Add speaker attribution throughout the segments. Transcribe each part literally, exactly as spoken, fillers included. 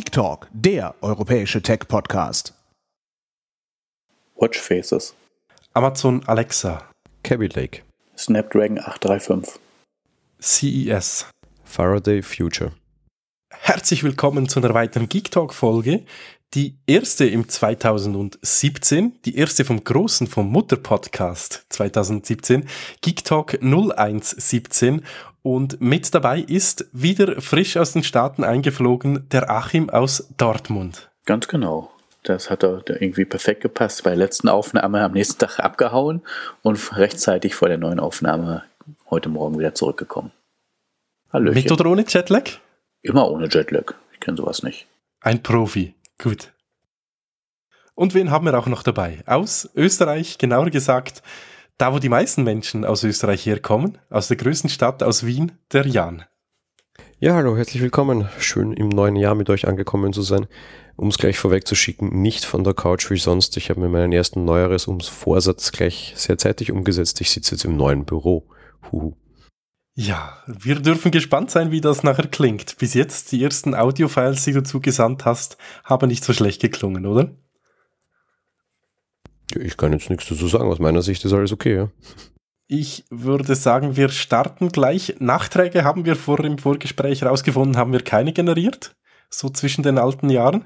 Speaker 1: Geek Talk, der europäische Tech-Podcast.
Speaker 2: Watchfaces.
Speaker 3: Amazon Alexa.
Speaker 4: Kaby Lake.
Speaker 2: Snapdragon acht drei fünf.
Speaker 3: C E S.
Speaker 4: Faraday Future.
Speaker 3: Herzlich willkommen zu einer weiteren Geek Talk Folge. Die erste im zweitausendsiebzehn, die erste vom großen, vom Mutter-Podcast zweitausendsiebzehn, Geek Talk null eins siebzehn, und mit dabei ist wieder frisch aus den Staaten eingeflogen der Achim aus Dortmund.
Speaker 2: Ganz genau. Das hat da irgendwie perfekt gepasst. Bei der letzten Aufnahme am nächsten Tag abgehauen und rechtzeitig vor der neuen Aufnahme heute Morgen wieder zurückgekommen. Hallöchen.
Speaker 3: Mit oder ohne Jetlag?
Speaker 2: Immer ohne Jetlag. Ich kenne sowas nicht.
Speaker 3: Ein Profi. Gut. Und wen haben wir auch noch dabei? Aus Österreich, genauer gesagt, da wo die meisten Menschen aus Österreich herkommen, aus der größten Stadt, aus Wien, der Jan.
Speaker 4: Ja, hallo, herzlich willkommen. Schön im neuen Jahr mit euch angekommen zu sein. Um es gleich vorweg zu schicken, nicht von der Couch wie sonst. Ich habe mir meinen ersten Neujahres-Vorsatz gleich sehr zeitig umgesetzt. Ich sitze jetzt im neuen Büro. Huhu.
Speaker 3: Ja, wir dürfen gespannt sein, wie das nachher klingt. Bis jetzt, die ersten Audiofiles, die du zugesandt hast, haben nicht so schlecht geklungen, oder?
Speaker 4: Ich kann jetzt nichts dazu sagen. Aus meiner Sicht ist alles okay, ja.
Speaker 3: Ich würde sagen, wir starten gleich. Nachträge haben wir vor im Vorgespräch herausgefunden, haben wir keine generiert. So zwischen den alten Jahren.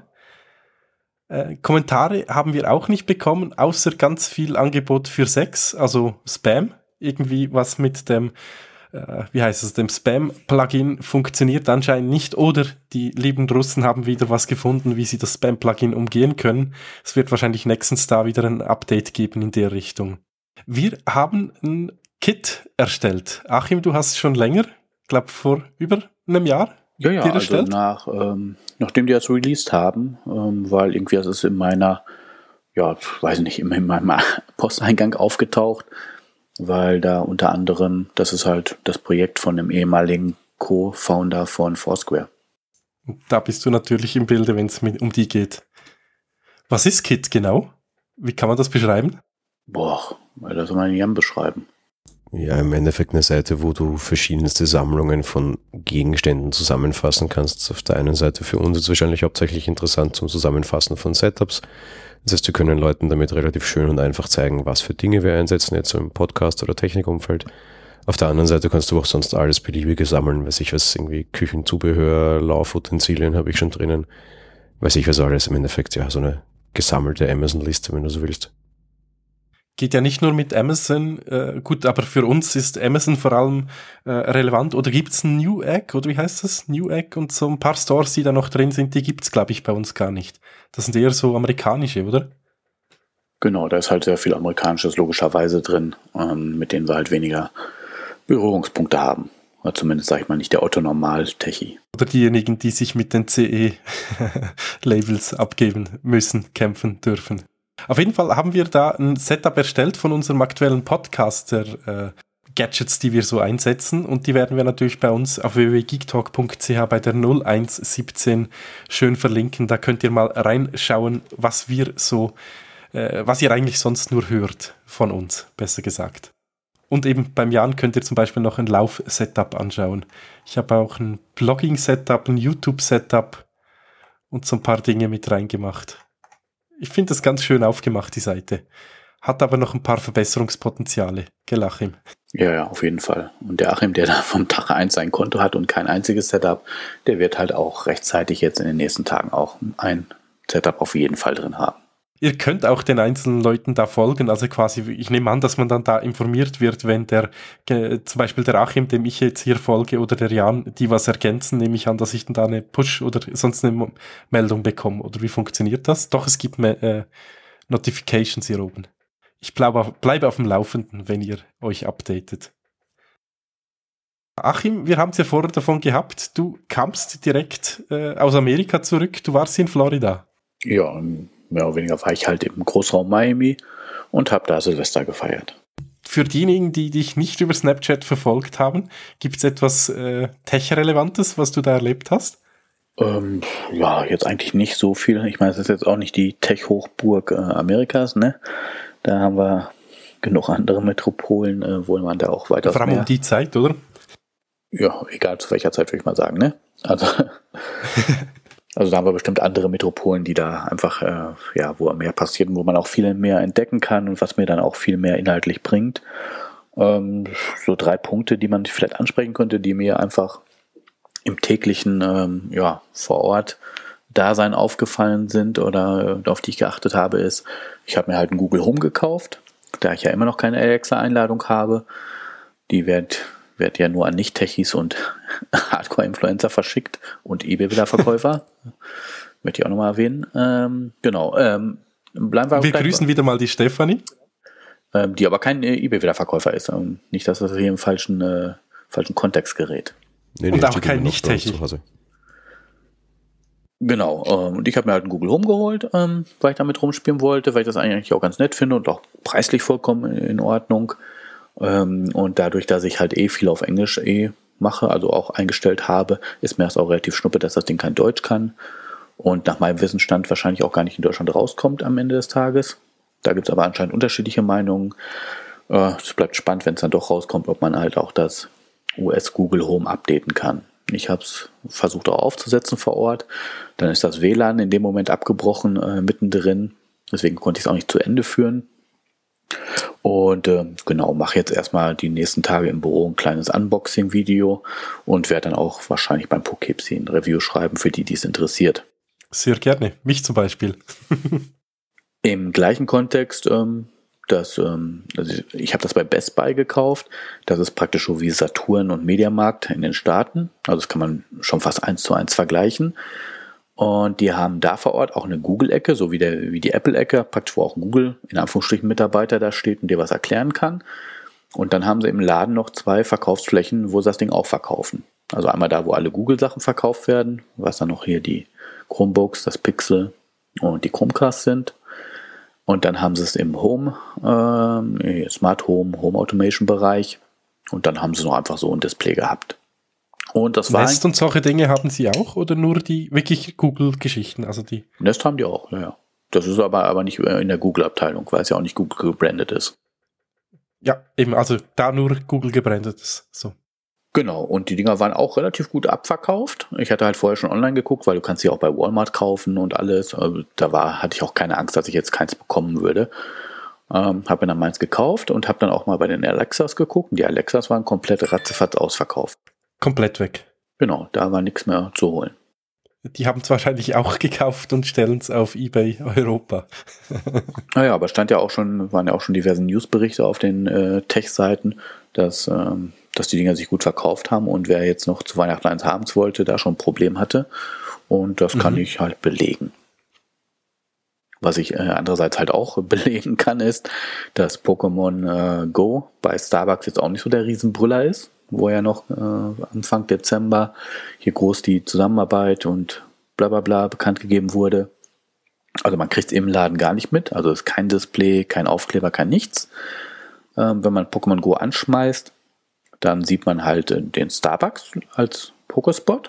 Speaker 3: Äh, Kommentare haben wir auch nicht bekommen, außer ganz viel Angebot für Sex, also Spam. Irgendwie was mit dem wie heißt es, dem Spam-Plugin funktioniert anscheinend nicht, oder die lieben Russen haben wieder was gefunden, wie sie das Spam-Plugin umgehen können. Es wird wahrscheinlich nächstens da wieder ein Update geben in der Richtung. Wir haben ein Kit erstellt. Achim, du hast es schon länger, ich glaube vor über einem Jahr
Speaker 2: Ja, ja,
Speaker 3: dir
Speaker 2: also
Speaker 3: erstellt?
Speaker 2: nach, ähm, nachdem die das released haben, ähm, weil irgendwie das ist in meiner, ja, weiß nicht, in meinem Posteingang aufgetaucht, weil da unter anderem, das ist halt das Projekt von dem ehemaligen Co-Founder von Foursquare.
Speaker 3: Da bist du natürlich im Bilde, wenn es um die geht. Was ist Kit genau? Wie kann man das beschreiben?
Speaker 2: Boah, das soll man nicht beschreiben.
Speaker 4: Ja, im Endeffekt eine Seite, wo du verschiedenste Sammlungen von Gegenständen zusammenfassen kannst. Auf der einen Seite für uns ist es wahrscheinlich hauptsächlich interessant zum Zusammenfassen von Setups. Das heißt, wir können Leuten damit relativ schön und einfach zeigen, was für Dinge wir einsetzen, jetzt so im Podcast- oder Technikumfeld. Auf der anderen Seite kannst du auch sonst alles Beliebige sammeln, weiß ich was, irgendwie Küchenzubehör, Laufutensilien habe ich schon drinnen, weiß ich was alles, im Endeffekt, ja, so eine gesammelte Amazon-Liste, wenn du so willst.
Speaker 3: Geht ja nicht nur mit Amazon, äh, gut, aber für uns ist Amazon vor allem äh, relevant. Oder gibt's ein Newegg, oder wie heißt das? Newegg und so ein paar Stores, die da noch drin sind, die gibt's, glaube ich, bei uns gar nicht. Das sind eher so amerikanische, oder?
Speaker 2: Genau, da ist halt sehr viel Amerikanisches logischerweise drin, ähm, mit denen wir halt weniger Berührungspunkte haben. Oder zumindest, sage ich mal, nicht der Otto-Normal-Techie.
Speaker 3: Oder diejenigen, die sich mit den C E-Labels abgeben müssen, kämpfen dürfen. Auf jeden Fall haben wir da ein Setup erstellt von unserem aktuellen Podcast, der äh, Gadgets, die wir so einsetzen, und die werden wir natürlich bei uns auf w w w punkt geektalk punkt c h bei der null eins siebzehn schön verlinken. Da könnt ihr mal reinschauen, was wir so, äh, was ihr eigentlich sonst nur hört von uns, besser gesagt. Und eben beim Jan könnt ihr zum Beispiel noch ein Lauf-Setup anschauen. Ich habe auch ein Blogging-Setup, ein YouTube-Setup und so ein paar Dinge mit reingemacht. Ich finde das ganz schön aufgemacht, die Seite. Hat aber noch ein paar Verbesserungspotenziale. Gell, Achim?
Speaker 2: Ja, ja, auf jeden Fall. Und der Achim, der da vom Tag eins ein Konto hat und kein einziges Setup, der wird halt auch rechtzeitig jetzt in den nächsten Tagen auch ein Setup auf jeden Fall drin haben.
Speaker 3: Ihr könnt auch den einzelnen Leuten da folgen, also quasi, ich nehme an, dass man dann da informiert wird, wenn der, äh, zum Beispiel der Achim, dem ich jetzt hier folge, oder der Jan, die was ergänzen, nehme ich an, dass ich dann da eine Push oder sonst eine Meldung bekomme, oder wie funktioniert das? Doch, es gibt äh, Notifications hier oben. Ich bleibe bleib auf dem Laufenden, wenn ihr euch updatet. Achim, wir haben es ja vorher davon gehabt, du kamst direkt äh, aus Amerika zurück, du warst in Florida.
Speaker 2: Ja, mehr oder weniger war ich halt im Großraum Miami und habe da Silvester gefeiert.
Speaker 3: Für diejenigen, die dich nicht über Snapchat verfolgt haben, gibt es etwas äh, Tech-Relevantes, was du da erlebt hast?
Speaker 2: Ähm, ja, jetzt eigentlich nicht so viel. Ich meine, es ist jetzt auch nicht die Tech-Hochburg äh, Amerikas, ne? Da haben wir genug andere Metropolen, äh, wo man da auch weiter.
Speaker 3: Vor allem um die Zeit, oder?
Speaker 2: Ja, egal zu welcher Zeit, würde ich mal sagen, ne? Also Also da haben wir bestimmt andere Metropolen, die da einfach, äh, ja, wo mehr passiert und wo man auch viel mehr entdecken kann und was mir dann auch viel mehr inhaltlich bringt. Ähm, so drei Punkte, die man vielleicht ansprechen könnte, die mir einfach im täglichen, ähm, ja, vor Ort Dasein aufgefallen sind oder äh, auf die ich geachtet habe, ist, ich habe mir halt ein Google Home gekauft, da ich ja immer noch keine Alexa-Einladung habe. Die wird, wird ja nur an Nicht-Techies und Hardcore-Influencer verschickt und eBay-Wiederverkäufer. Möchte ich auch nochmal erwähnen. Ähm, genau. Ähm, bleiben wir
Speaker 3: wir grüßen wieder mal die Stefanie.
Speaker 2: Ähm, die aber kein äh, eBay-Wiederverkäufer ist. Ähm, nicht, dass das hier im falschen, äh, falschen Kontext gerät.
Speaker 4: Nee, nee,
Speaker 3: und auch kein Nicht-Techie.
Speaker 2: Genau. Ähm, und ich habe mir halt ein Google Home geholt, ähm, weil ich damit rumspielen wollte, weil ich das eigentlich auch ganz nett finde und auch preislich vollkommen in Ordnung. Ähm, und dadurch, dass ich halt eh viel auf Englisch eh mache, also auch eingestellt habe, ist mir das auch relativ schnuppe, dass das Ding kein Deutsch kann und nach meinem Wissensstand wahrscheinlich auch gar nicht in Deutschland rauskommt am Ende des Tages. Da gibt es aber anscheinend unterschiedliche Meinungen. Äh, es bleibt spannend, wenn es dann doch rauskommt, ob man halt auch das U S Google Home updaten kann. Ich habe es versucht auch aufzusetzen vor Ort. Dann ist das W L A N in dem Moment abgebrochen, äh, mittendrin. Deswegen konnte ich es auch nicht zu Ende führen. Und äh, genau, mache jetzt erstmal die nächsten Tage im Büro ein kleines Unboxing-Video und werde dann auch wahrscheinlich beim Poughkeepsie ein Review schreiben für die, die es interessiert.
Speaker 3: Sehr gerne, mich zum Beispiel.
Speaker 2: Im gleichen Kontext, ähm, das, ähm, also ich habe das bei Best Buy gekauft. Das ist praktisch so wie Saturn und Mediamarkt in den Staaten. Also das kann man schon fast eins zu eins vergleichen. Und die haben da vor Ort auch eine Google-Ecke, so wie, der, wie die Apple-Ecke, praktisch wo auch ein Google, in Anführungsstrichen, Mitarbeiter da steht und dir was erklären kann. Und dann haben sie im Laden noch zwei Verkaufsflächen, wo sie das Ding auch verkaufen. Also einmal da, wo alle Google-Sachen verkauft werden, was dann noch hier die Chromebooks, das Pixel und die Chromecast sind. Und dann haben sie es im Home, äh, Smart Home, Home Automation Bereich. Und dann haben sie noch einfach so ein Display gehabt. Und das war
Speaker 3: Nest und solche Dinge haben sie auch oder nur die wirklich Google-Geschichten? Also die
Speaker 2: Nest haben die auch, ja, ja. Das ist aber, aber nicht in der Google-Abteilung, weil es ja auch nicht Google gebrandet ist.
Speaker 3: Ja, eben, also da nur Google gebrandet ist. So.
Speaker 2: Genau, und die Dinger waren auch relativ gut abverkauft. Ich hatte halt vorher schon online geguckt, weil du kannst sie auch bei Walmart kaufen und alles. Da war, hatte ich auch keine Angst, dass ich jetzt keins bekommen würde. Ähm, habe mir dann meins gekauft und habe dann auch mal bei den Alexas geguckt. Und die Alexas waren komplett ratzefatz ausverkauft.
Speaker 3: Komplett weg.
Speaker 2: Genau, da war nichts mehr zu holen.
Speaker 3: Die haben es wahrscheinlich auch gekauft und stellen es auf eBay Europa.
Speaker 2: Naja, aber stand ja auch schon, waren ja auch schon diverse Newsberichte auf den äh, Tech-Seiten, dass, ähm, dass die Dinger sich gut verkauft haben und wer jetzt noch zu Weihnachten eins haben wollte, da schon ein Problem hatte. Und das kann mhm. ich halt belegen. Was ich äh, andererseits halt auch belegen kann, ist, dass Pokémon äh, Go bei Starbucks jetzt auch nicht so der Riesenbrüller ist, wo ja noch äh, Anfang Dezember hier groß die Zusammenarbeit und bla bla bla bekannt gegeben wurde. Also man kriegt es im Laden gar nicht mit, also es ist kein Display, kein Aufkleber, kein nichts. Ähm, wenn man Pokémon Go anschmeißt, dann sieht man halt äh, den Starbucks als Pokéspot.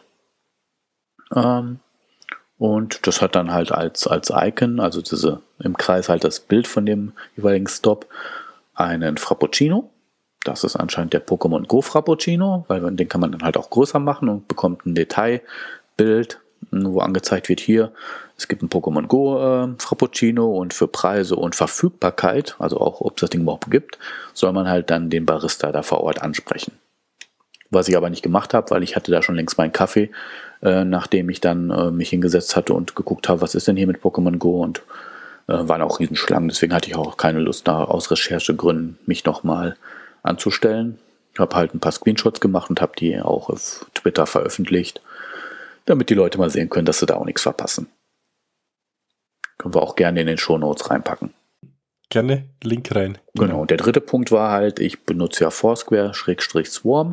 Speaker 2: Ähm, und das hat dann halt als, als Icon, also diese im Kreis halt das Bild von dem jeweiligen Stop, einen Frappuccino. Das ist anscheinend der Pokémon Go Frappuccino, weil den kann man dann halt auch größer machen und bekommt ein Detailbild, wo angezeigt wird, hier, es gibt ein Pokémon Go äh, Frappuccino und für Preise und Verfügbarkeit, also auch, ob es das Ding überhaupt gibt, soll man halt dann den Barista da vor Ort ansprechen. Was ich aber nicht gemacht habe, weil ich hatte da schon längst meinen Kaffee, äh, nachdem ich dann äh, mich hingesetzt hatte und geguckt habe, was ist denn hier mit Pokémon Go und äh, waren auch Riesenschlangen, deswegen hatte ich auch keine Lust, da aus Recherchegründen mich nochmal anzustellen. Ich habe halt ein paar Screenshots gemacht und habe die auch auf Twitter veröffentlicht, damit die Leute mal sehen können, dass sie da auch nichts verpassen. Können wir auch gerne in den Shownotes reinpacken.
Speaker 3: Gerne, Link rein.
Speaker 2: Genau, und der dritte Punkt war halt, ich benutze ja Foursquare-Swarm.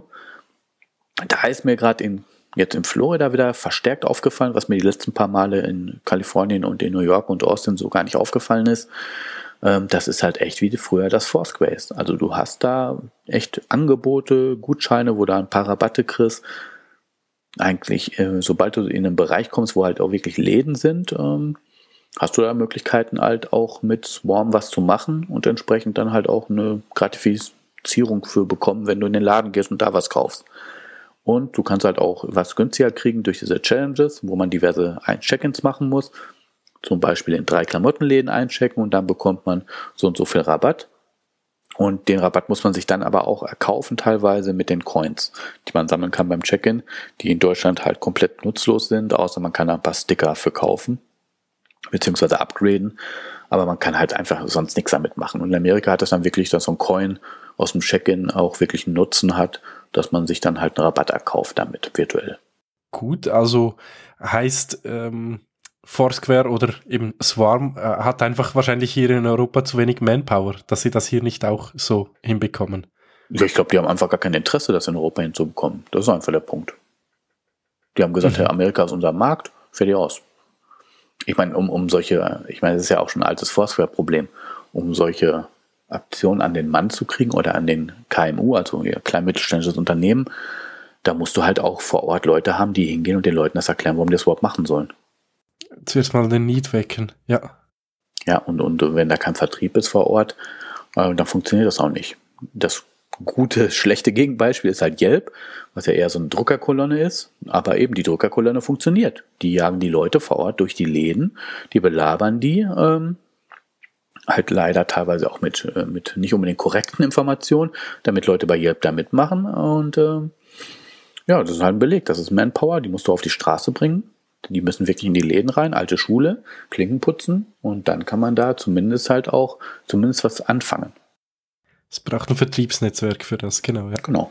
Speaker 2: Da ist mir gerade in, jetzt in Florida wieder verstärkt aufgefallen, was mir die letzten paar Male in Kalifornien und in New York und Austin so gar nicht aufgefallen ist. Das ist halt echt wie früher das Foursquare ist. Also du hast da echt Angebote, Gutscheine, wo du ein paar Rabatte kriegst. Eigentlich, sobald du in einen Bereich kommst, wo halt auch wirklich Läden sind, hast du da Möglichkeiten halt auch mit Swarm was zu machen und entsprechend dann halt auch eine Gratifizierung für bekommen, wenn du in den Laden gehst und da was kaufst. Und du kannst halt auch was günstiger kriegen durch diese Challenges, wo man diverse Check-ins machen muss. Zum Beispiel in drei Klamottenläden einchecken und dann bekommt man so und so viel Rabatt. Und den Rabatt muss man sich dann aber auch erkaufen, teilweise mit den Coins, die man sammeln kann beim Check-in, die in Deutschland halt komplett nutzlos sind, außer man kann da ein paar Sticker für kaufen, beziehungsweise upgraden. Aber man kann halt einfach sonst nichts damit machen. Und in Amerika hat das dann wirklich, dass so ein Coin aus dem Check-in auch wirklich einen Nutzen hat, dass man sich dann halt einen Rabatt erkauft damit, virtuell.
Speaker 3: Gut, also heißt ähm, Foursquare oder eben Swarm äh, hat einfach wahrscheinlich hier in Europa zu wenig Manpower, dass sie das hier nicht auch so hinbekommen.
Speaker 2: Ja, ich glaube, die haben einfach gar kein Interesse, das in Europa hinzubekommen. Das ist einfach der Punkt. Die haben gesagt, mhm. hey, Amerika ist unser Markt, fertig aus. Ich meine, um, um solche, ich meine, das ist ja auch schon ein altes Foursquare-Problem, um solche Aktionen an den Mann zu kriegen oder an den K M U, also ihr klein mittelständisches Unternehmen, da musst du halt auch vor Ort Leute haben, die hingehen und den Leuten das erklären, warum die das überhaupt machen sollen.
Speaker 3: Zuerst mal den Need wecken, ja.
Speaker 2: Ja, und, und wenn da kein Vertrieb ist vor Ort, äh, dann funktioniert das auch nicht. Das gute, schlechte Gegenbeispiel ist halt Yelp, was ja eher so eine Druckerkolonne ist, aber eben die Druckerkolonne funktioniert. Die jagen die Leute vor Ort durch die Läden, die belabern die, ähm, halt leider teilweise auch mit, äh, mit nicht unbedingt korrekten Informationen, damit Leute bei Yelp da mitmachen. Und äh, ja, das ist halt ein Beleg. Das ist Manpower, die musst du auf die Straße bringen. Die müssen wirklich in die Läden rein, alte Schule, Klinken putzen und dann kann man da zumindest halt auch zumindest was anfangen.
Speaker 3: Es braucht ein Vertriebsnetzwerk für das, genau. Ja.
Speaker 2: Genau.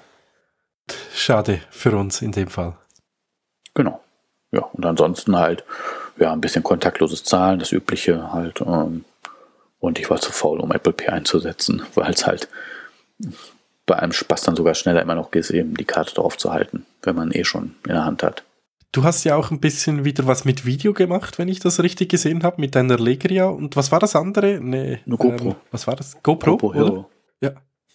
Speaker 3: Schade für uns in dem Fall.
Speaker 2: Genau. Ja, und ansonsten halt ja ein bisschen kontaktloses Zahlen, das Übliche halt. Ähm, Und ich war zu faul, um Apple Pay einzusetzen, weil es halt bei einem Spaß dann sogar schneller immer noch ist, eben die Karte drauf zu halten, wenn man eh schon in der Hand hat.
Speaker 3: Du hast ja auch ein bisschen wieder was mit Video gemacht, wenn ich das richtig gesehen habe, mit deiner Legria. Und was war das andere? Nee,
Speaker 2: Eine GoPro.
Speaker 3: Ähm, was war das? GoPro,
Speaker 2: GoPro
Speaker 3: oder?
Speaker 2: Hero.
Speaker 3: Ja.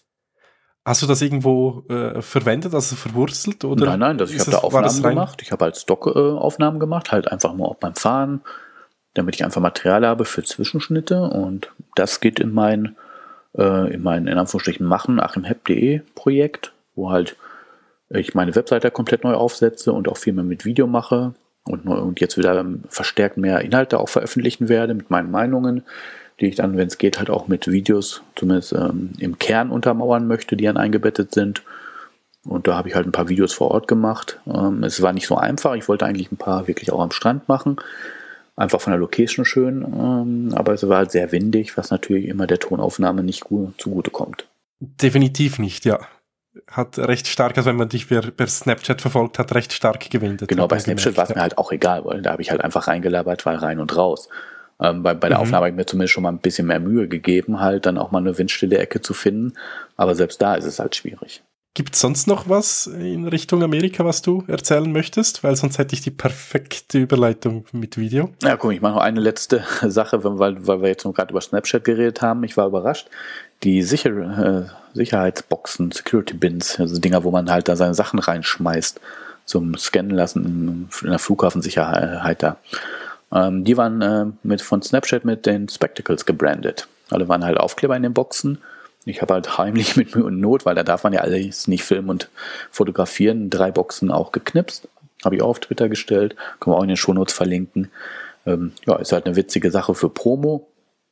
Speaker 3: Hast du das irgendwo äh, verwendet, also verwurzelt? Oder
Speaker 2: nein, nein, das, ich habe da Aufnahmen gemacht. Ich habe halt Stock-Aufnahmen äh, gemacht, halt einfach mal auch beim Fahren, damit ich einfach Material habe für Zwischenschnitte. Und das geht in mein, äh, in mein in Anführungsstrichen machen, achimhepp punkt de Projekt, wo halt ich meine Webseite komplett neu aufsetze und auch viel mehr mit Video mache und, und jetzt wieder verstärkt mehr Inhalte auch veröffentlichen werde mit meinen Meinungen, die ich dann, wenn es geht, halt auch mit Videos zumindest ähm, im Kern untermauern möchte, die dann eingebettet sind. Und da habe ich halt ein paar Videos vor Ort gemacht. Ähm, es war nicht so einfach. Ich wollte eigentlich ein paar wirklich auch am Strand machen. Einfach von der Location schön. Ähm, aber es war halt sehr windig, was natürlich immer der Tonaufnahme nicht gut zugute kommt.
Speaker 3: Definitiv nicht, ja. Hat recht stark, also wenn man dich per, per Snapchat verfolgt hat, recht stark gewindet.
Speaker 2: Genau, bei Snapchat war es mir halt auch egal, weil da habe ich halt einfach reingelabert, weil rein und raus. Ähm, bei, bei der mhm. Aufnahme habe ich mir zumindest schon mal ein bisschen mehr Mühe gegeben, halt dann auch mal eine windstille Ecke zu finden. Aber selbst da ist es halt schwierig.
Speaker 3: Gibt es sonst noch was in Richtung Amerika, was du erzählen möchtest? Weil sonst hätte ich die perfekte Überleitung mit Video.
Speaker 2: Ja, guck, ich mache noch eine letzte Sache, weil, weil wir jetzt noch gerade über Snapchat geredet haben. Ich war überrascht. Die Sicher, äh, Sicherheitsboxen, Security Bins, also Dinger, wo man halt da seine Sachen reinschmeißt, zum Scannen lassen in, in der Flughafensicherheit da. Ähm, die waren äh, mit, von Snapchat mit den Spectacles gebrandet. Alle waren halt Aufkleber in den Boxen. Ich habe halt heimlich mit Mühe und Not, weil da darf man ja alles nicht filmen und fotografieren, drei Boxen auch geknipst. Habe ich auch auf Twitter gestellt. Können wir auch in den Shownotes verlinken. Ähm, ja, ist halt eine witzige Sache für Promo.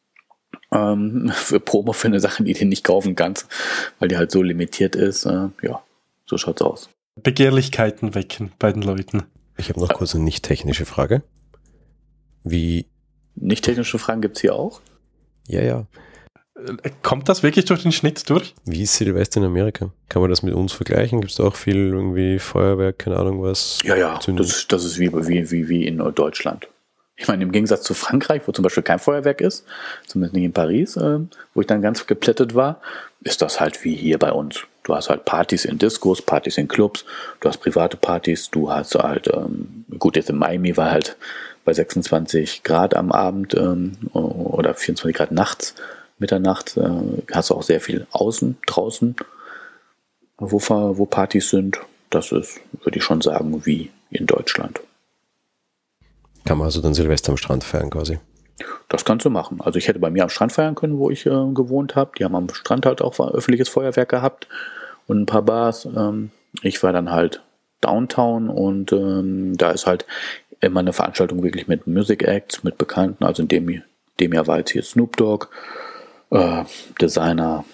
Speaker 2: Ähm, für Promo für eine Sache, die du nicht kaufen kannst, weil die halt so limitiert ist. Äh, ja, so schaut's aus.
Speaker 3: Begehrlichkeiten wecken bei den Leuten.
Speaker 4: Ich habe noch kurz eine nicht technische Frage. Wie?
Speaker 2: Nicht technische Fragen gibt's hier auch?
Speaker 4: Ja, ja.
Speaker 3: Kommt das wirklich durch den Schnitt durch?
Speaker 4: Wie ist Silvester in Amerika? Kann man das mit uns vergleichen? Gibt es da auch viel irgendwie Feuerwerk, keine Ahnung was?
Speaker 2: Ja, ja, das ist, das ist wie, wie, wie, wie in Deutschland. Ich meine, im Gegensatz zu Frankreich, wo zum Beispiel kein Feuerwerk ist, zumindest nicht in Paris, äh, wo ich dann ganz geplättet war, ist das halt wie hier bei uns. Du hast halt Partys in Discos, Partys in Clubs, du hast private Partys, du hast halt, ähm, gut, jetzt in Miami war halt bei sechsundzwanzig Grad am Abend ähm, oder vierundzwanzig Grad nachts, Mitternacht, äh, hast du auch sehr viel außen, draußen, wo, wo Partys sind. Das ist, würde ich schon sagen, wie in Deutschland.
Speaker 4: Kann man also dann Silvester am Strand feiern quasi?
Speaker 2: Das kannst du machen. Also ich hätte bei mir am Strand feiern können, wo ich äh, gewohnt habe. Die haben am Strand halt auch öffentliches Feuerwerk gehabt und ein paar Bars. Ähm, ich war dann halt ein Downtown und ähm, da ist halt immer eine Veranstaltung wirklich mit Music Acts, mit Bekannten, also in dem, dem Jahr war jetzt hier Snoop Dogg, äh, Designer,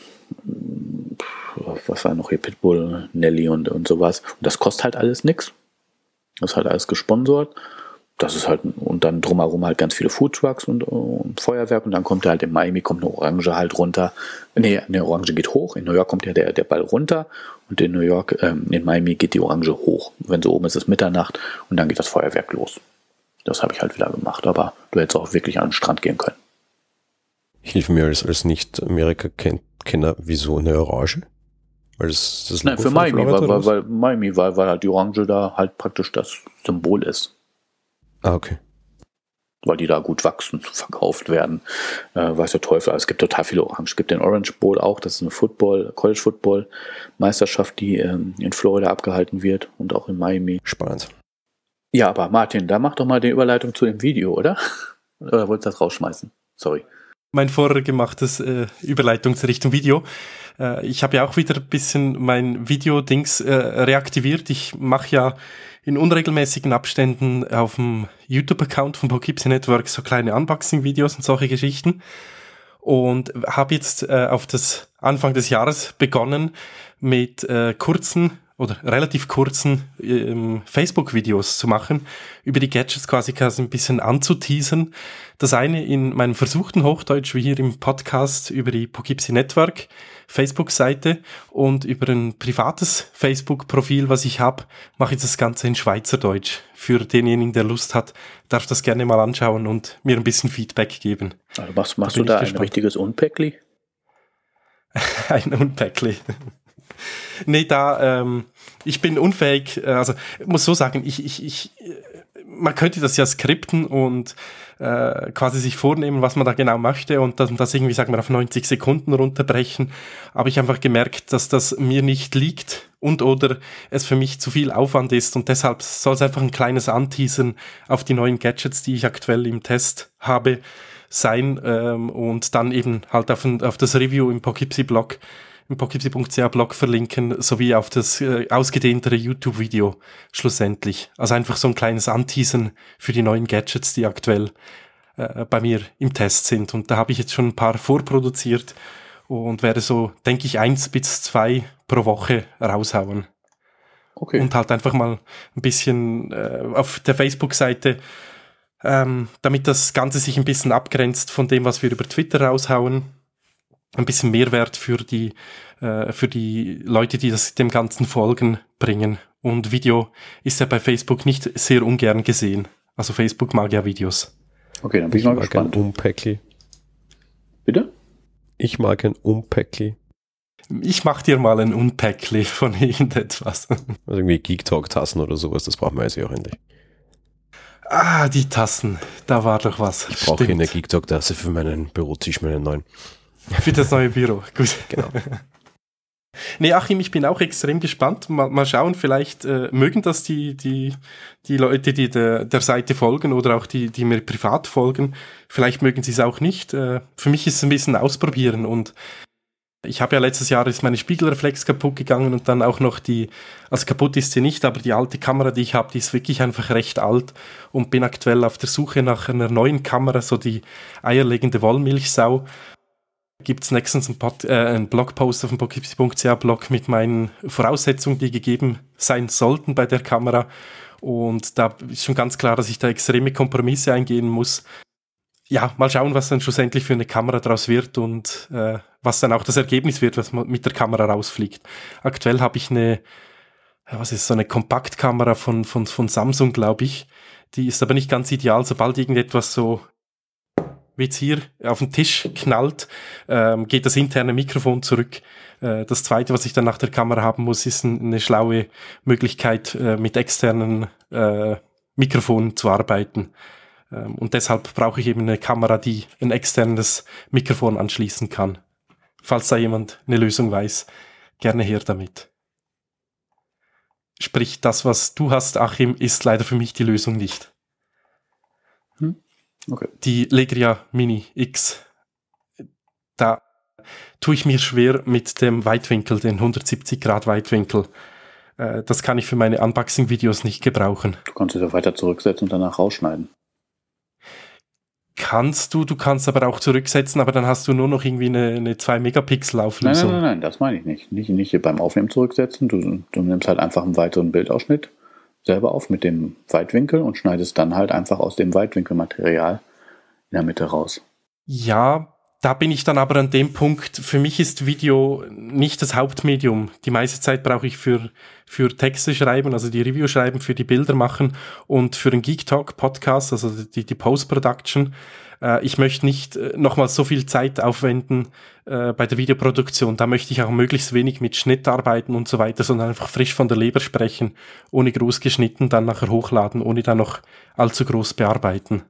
Speaker 2: was war noch hier, Pitbull, Nelly und, und sowas. Und das kostet halt alles nichts. Das ist halt alles gesponsert. Das ist halt, und dann drumherum halt ganz viele Foodtrucks und, und Feuerwerk und dann kommt halt in Miami kommt eine Orange halt runter. Nee, eine Orange geht hoch. In New York kommt ja der, der Ball runter und in New York, ähm, in Miami geht die Orange hoch. Wenn sie oben ist, ist Mitternacht und dann geht das Feuerwerk los. Das habe ich halt wieder gemacht, aber du hättest auch wirklich an den Strand gehen können.
Speaker 4: Hilf mir als, als Nicht-Amerika-Kenner, wieso eine Orange? Weil das, das
Speaker 2: Nein, für Miami, weil, weil, weil Miami, weil, weil halt die Orange da halt praktisch das Symbol ist.
Speaker 4: Ah, okay.
Speaker 2: Weil die da gut wachsen, verkauft werden. Äh, weiß der Teufel. Also es gibt total viele Orange. Es gibt den Orange Bowl auch, das ist eine Football, College Football Meisterschaft, die ähm, in Florida abgehalten wird und auch in Miami.
Speaker 4: Spannend.
Speaker 2: Ja, aber Martin, da mach doch mal die Überleitung zu dem Video, oder? Oder wolltest du das rausschmeißen? Sorry.
Speaker 3: Mein vorher gemachtes äh, Überleitung Richtung Video. Äh, ich habe ja auch wieder ein bisschen mein Video-Dings äh, reaktiviert. Ich mache ja in unregelmäßigen Abständen auf dem YouTube-Account von Poughkeepsie Network so kleine Unboxing-Videos und solche Geschichten. Und habe jetzt äh, auf das Anfang des Jahres begonnen mit äh, kurzen oder relativ kurzen ähm, Facebook-Videos zu machen, über die Gadgets quasi quasi ein bisschen anzuteasern. Das eine in meinem versuchten Hochdeutsch, wie hier im Podcast, über die Poughkeepsie Network Facebook-Seite und über ein privates Facebook-Profil, was ich habe, mache ich das Ganze in Schweizerdeutsch. Für denjenigen, der Lust hat, darf das gerne mal anschauen und mir ein bisschen Feedback geben.
Speaker 2: Also machst, machst da du da ein gespannt. Richtiges Unpackli?
Speaker 3: Ein Unpackli. Nee, da, ähm, ich bin unfähig, also ich muss so sagen, ich, ich, ich, man könnte das ja skripten und äh, quasi sich vornehmen, was man da genau möchte und das, das irgendwie, sagen wir, auf neunzig Sekunden runterbrechen, aber ich habe einfach gemerkt, dass das mir nicht liegt und oder es für mich zu viel Aufwand ist und deshalb soll es einfach ein kleines Anteasern auf die neuen Gadgets, die ich aktuell im Test habe, sein ähm, und dann eben halt auf, ein, auf das Review im Poughkeepsie-Blog im poughkeepsie punkt c h Blog verlinken, sowie auf das äh, ausgedehntere YouTube-Video schlussendlich. Also einfach so ein kleines Anteasern für die neuen Gadgets, die aktuell äh, bei mir im Test sind. Und da habe ich jetzt schon ein paar vorproduziert und werde so, denke ich, eins bis zwei pro Woche raushauen. Okay. Und halt einfach mal ein bisschen äh, auf der Facebook-Seite, ähm, damit das Ganze sich ein bisschen abgrenzt von dem, was wir über Twitter raushauen, ein bisschen Mehrwert für die äh, für die Leute, die das dem Ganzen folgen, bringen. Und Video ist ja bei Facebook nicht sehr ungern gesehen. Also Facebook mag ja Videos.
Speaker 2: Okay, dann bin ich, ich mal gespannt.
Speaker 4: Ein Unpackli.
Speaker 2: Bitte?
Speaker 4: Ich mag ein Unpackli.
Speaker 3: Ich mach dir mal ein Unpackli von irgendetwas.
Speaker 4: Also irgendwie Geek Talk Tassen oder sowas, das brauchen wir jetzt ja auch endlich.
Speaker 3: Ah, die Tassen, da war doch was.
Speaker 4: Ich brauche eine Geek Talk Tasse für meinen Bürotisch, meinen neuen.
Speaker 3: Für das neue Büro, gut.
Speaker 4: Genau.
Speaker 3: Nee, Achim, ich bin auch extrem gespannt. Mal, mal schauen, vielleicht äh, mögen das die, die, die Leute, die der, der Seite folgen oder auch die, die mir privat folgen. Vielleicht mögen sie es auch nicht. Äh, für mich ist es ein bisschen ausprobieren und ich habe ja letztes Jahr ist meine Spiegelreflex kaputt gegangen und dann auch noch die, also kaputt ist sie nicht, aber die alte Kamera, die ich habe, die ist wirklich einfach recht alt und bin aktuell auf der Suche nach einer neuen Kamera, so die eierlegende Wollmilchsau. Gibt es nächstens einen, Pod, äh, einen Blogpost auf dem poughkeepsie punkt c h Blog mit meinen Voraussetzungen, die gegeben sein sollten bei der Kamera. Und da ist schon ganz klar, dass ich da extreme Kompromisse eingehen muss. Ja, mal schauen, was dann schlussendlich für eine Kamera draus wird und äh, was dann auch das Ergebnis wird, was mit der Kamera rausfliegt. Aktuell habe ich eine, was ist so eine Kompaktkamera von, von, von Samsung, glaube ich. Die ist aber nicht ganz ideal, sobald irgendetwas so wie jetzt hier auf den Tisch knallt, ähm, geht das interne Mikrofon zurück. Äh, das zweite, was ich dann nach der Kamera haben muss, ist ein, eine schlaue Möglichkeit, äh, mit externen äh, Mikrofonen zu arbeiten. Ähm, und deshalb brauche ich eben eine Kamera, die ein externes Mikrofon anschließen kann. Falls da jemand eine Lösung weiß, gerne her damit. Sprich, das, was du hast, Achim, ist leider für mich die Lösung nicht.
Speaker 2: Hm. Okay.
Speaker 3: Die Legria Mini X, da tue ich mir schwer mit dem Weitwinkel, den hundertsiebzig Grad Weitwinkel. Äh, das kann ich für meine Unboxing-Videos nicht gebrauchen.
Speaker 2: Du kannst es ja weiter zurücksetzen und danach rausschneiden.
Speaker 3: Kannst du, du kannst aber auch zurücksetzen, aber dann hast du nur noch irgendwie eine, eine zwei Megapixel Auflösung.
Speaker 2: Nein, nein, nein, nein, das meine ich nicht. Nicht, nicht beim Aufnehmen zurücksetzen. Du, du nimmst halt einfach einen weiteren Bildausschnitt selber auf mit dem Weitwinkel und schneidest dann halt einfach aus dem Weitwinkelmaterial in der Mitte raus.
Speaker 3: Ja, da bin ich dann aber an dem Punkt, für mich ist Video nicht das Hauptmedium. Die meiste Zeit brauche ich für, für Texte schreiben, also die Review schreiben, für die Bilder machen und für den Geek Talk Podcast, also die, die Post-Production. Äh, ich möchte nicht äh, nochmals so viel Zeit aufwenden äh, bei der Videoproduktion. Da möchte ich auch möglichst wenig mit Schnitt arbeiten und so weiter, sondern einfach frisch von der Leber sprechen, ohne groß geschnitten, dann nachher hochladen, ohne dann noch allzu groß bearbeiten.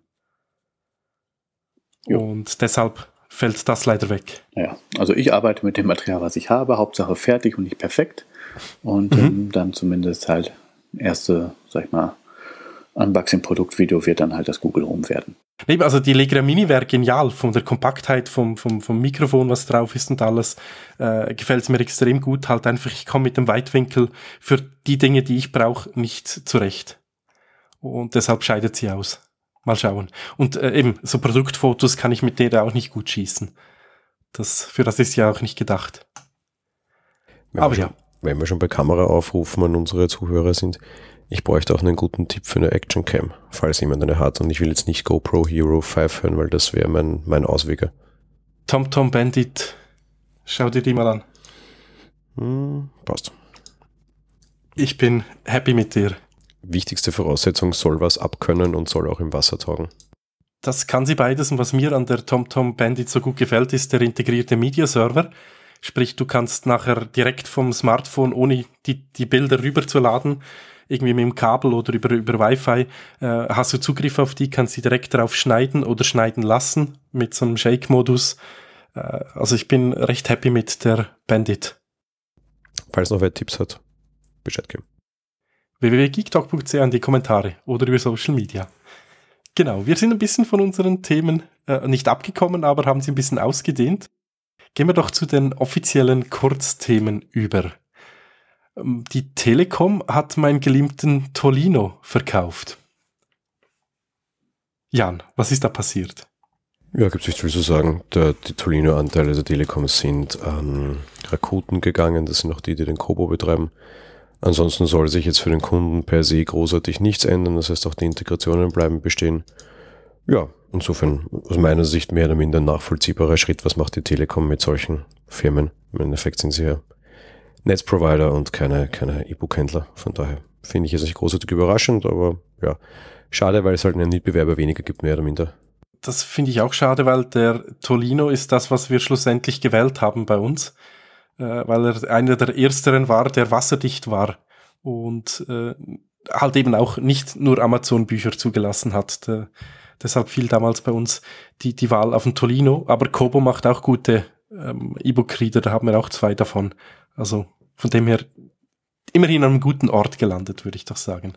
Speaker 3: Jo. Und deshalb fällt das leider weg.
Speaker 2: Naja, also ich arbeite mit dem Material, was ich habe, Hauptsache fertig und nicht perfekt. Und mhm. ähm, dann zumindest halt erste, sag ich mal, Unboxing-Produktvideo wird dann halt das Google Home werden.
Speaker 3: Nee, also die Legra Mini wäre genial, von der Kompaktheit, vom, vom, vom Mikrofon, was drauf ist und alles, äh, gefällt es mir extrem gut. Halt einfach, ich komme mit dem Weitwinkel für die Dinge, die ich brauche, nicht zurecht. Und deshalb scheidet sie aus. Mal schauen. Und äh, eben, so Produktfotos kann ich mit der auch nicht gut schießen. Das, für das ist ja auch nicht gedacht.
Speaker 4: Wenn
Speaker 3: Aber
Speaker 4: wir
Speaker 3: ja.
Speaker 4: Schon, wenn wir schon bei Kameraaufrufen an unsere Zuhörer sind, ich bräuchte auch einen guten Tipp für eine Actioncam, falls jemand eine hat. Und ich will jetzt nicht GoPro Hero fünf hören, weil das wäre mein, mein Ausweger.
Speaker 3: TomTom Bandit, schau dir die mal an.
Speaker 4: Hm, passt.
Speaker 3: Ich bin happy mit dir.
Speaker 4: Wichtigste Voraussetzung, soll was abkönnen und soll auch im Wasser taugen.
Speaker 3: Das kann sie beides und was mir an der TomTom Bandit so gut gefällt, ist der integrierte Media-Server. Sprich, du kannst nachher direkt vom Smartphone, ohne die, die Bilder rüberzuladen, irgendwie mit dem Kabel oder über, über Wi-Fi, äh, hast du Zugriff auf die, kannst sie direkt drauf schneiden oder schneiden lassen mit so einem Shake-Modus. Äh, also ich bin recht happy mit der Bandit.
Speaker 4: Falls noch wer Tipps hat, Bescheid geben.
Speaker 3: w w w punkt geektalk punkt c h in die Kommentare oder über Social Media. Genau, wir sind ein bisschen von unseren Themen äh, nicht abgekommen, aber haben sie ein bisschen ausgedehnt. Gehen wir doch zu den offiziellen Kurzthemen über. Ähm, die Telekom hat meinen geliebten Tolino verkauft. Jan, was ist da passiert?
Speaker 4: Ja, gibt es nicht viel zu sagen. Der, die Tolino-Anteile der Telekom sind an Rakuten gegangen. Das sind auch die, die den Kobo betreiben. Ansonsten soll sich jetzt für den Kunden per se großartig nichts ändern. Das heißt, auch die Integrationen bleiben bestehen. Ja, insofern aus meiner Sicht mehr oder minder ein nachvollziehbarer Schritt. Was macht die Telekom mit solchen Firmen? Im Endeffekt sind sie ja Netzprovider und keine, keine E-Book-Händler. Von daher finde ich es nicht großartig überraschend, aber ja, schade, weil es halt einen Mitbewerber weniger gibt, mehr oder minder.
Speaker 3: Das finde ich auch schade, weil der Tolino ist das, was wir schlussendlich gewählt haben bei uns. Weil er einer der ersteren war, der wasserdicht war und äh, halt eben auch nicht nur Amazon-Bücher zugelassen hat. De, deshalb fiel damals bei uns die, die Wahl auf den Tolino, aber Kobo macht auch gute ähm, E-Book-Reader, da haben wir auch zwei davon. Also von dem her immerhin an einem guten Ort gelandet, würde ich doch sagen.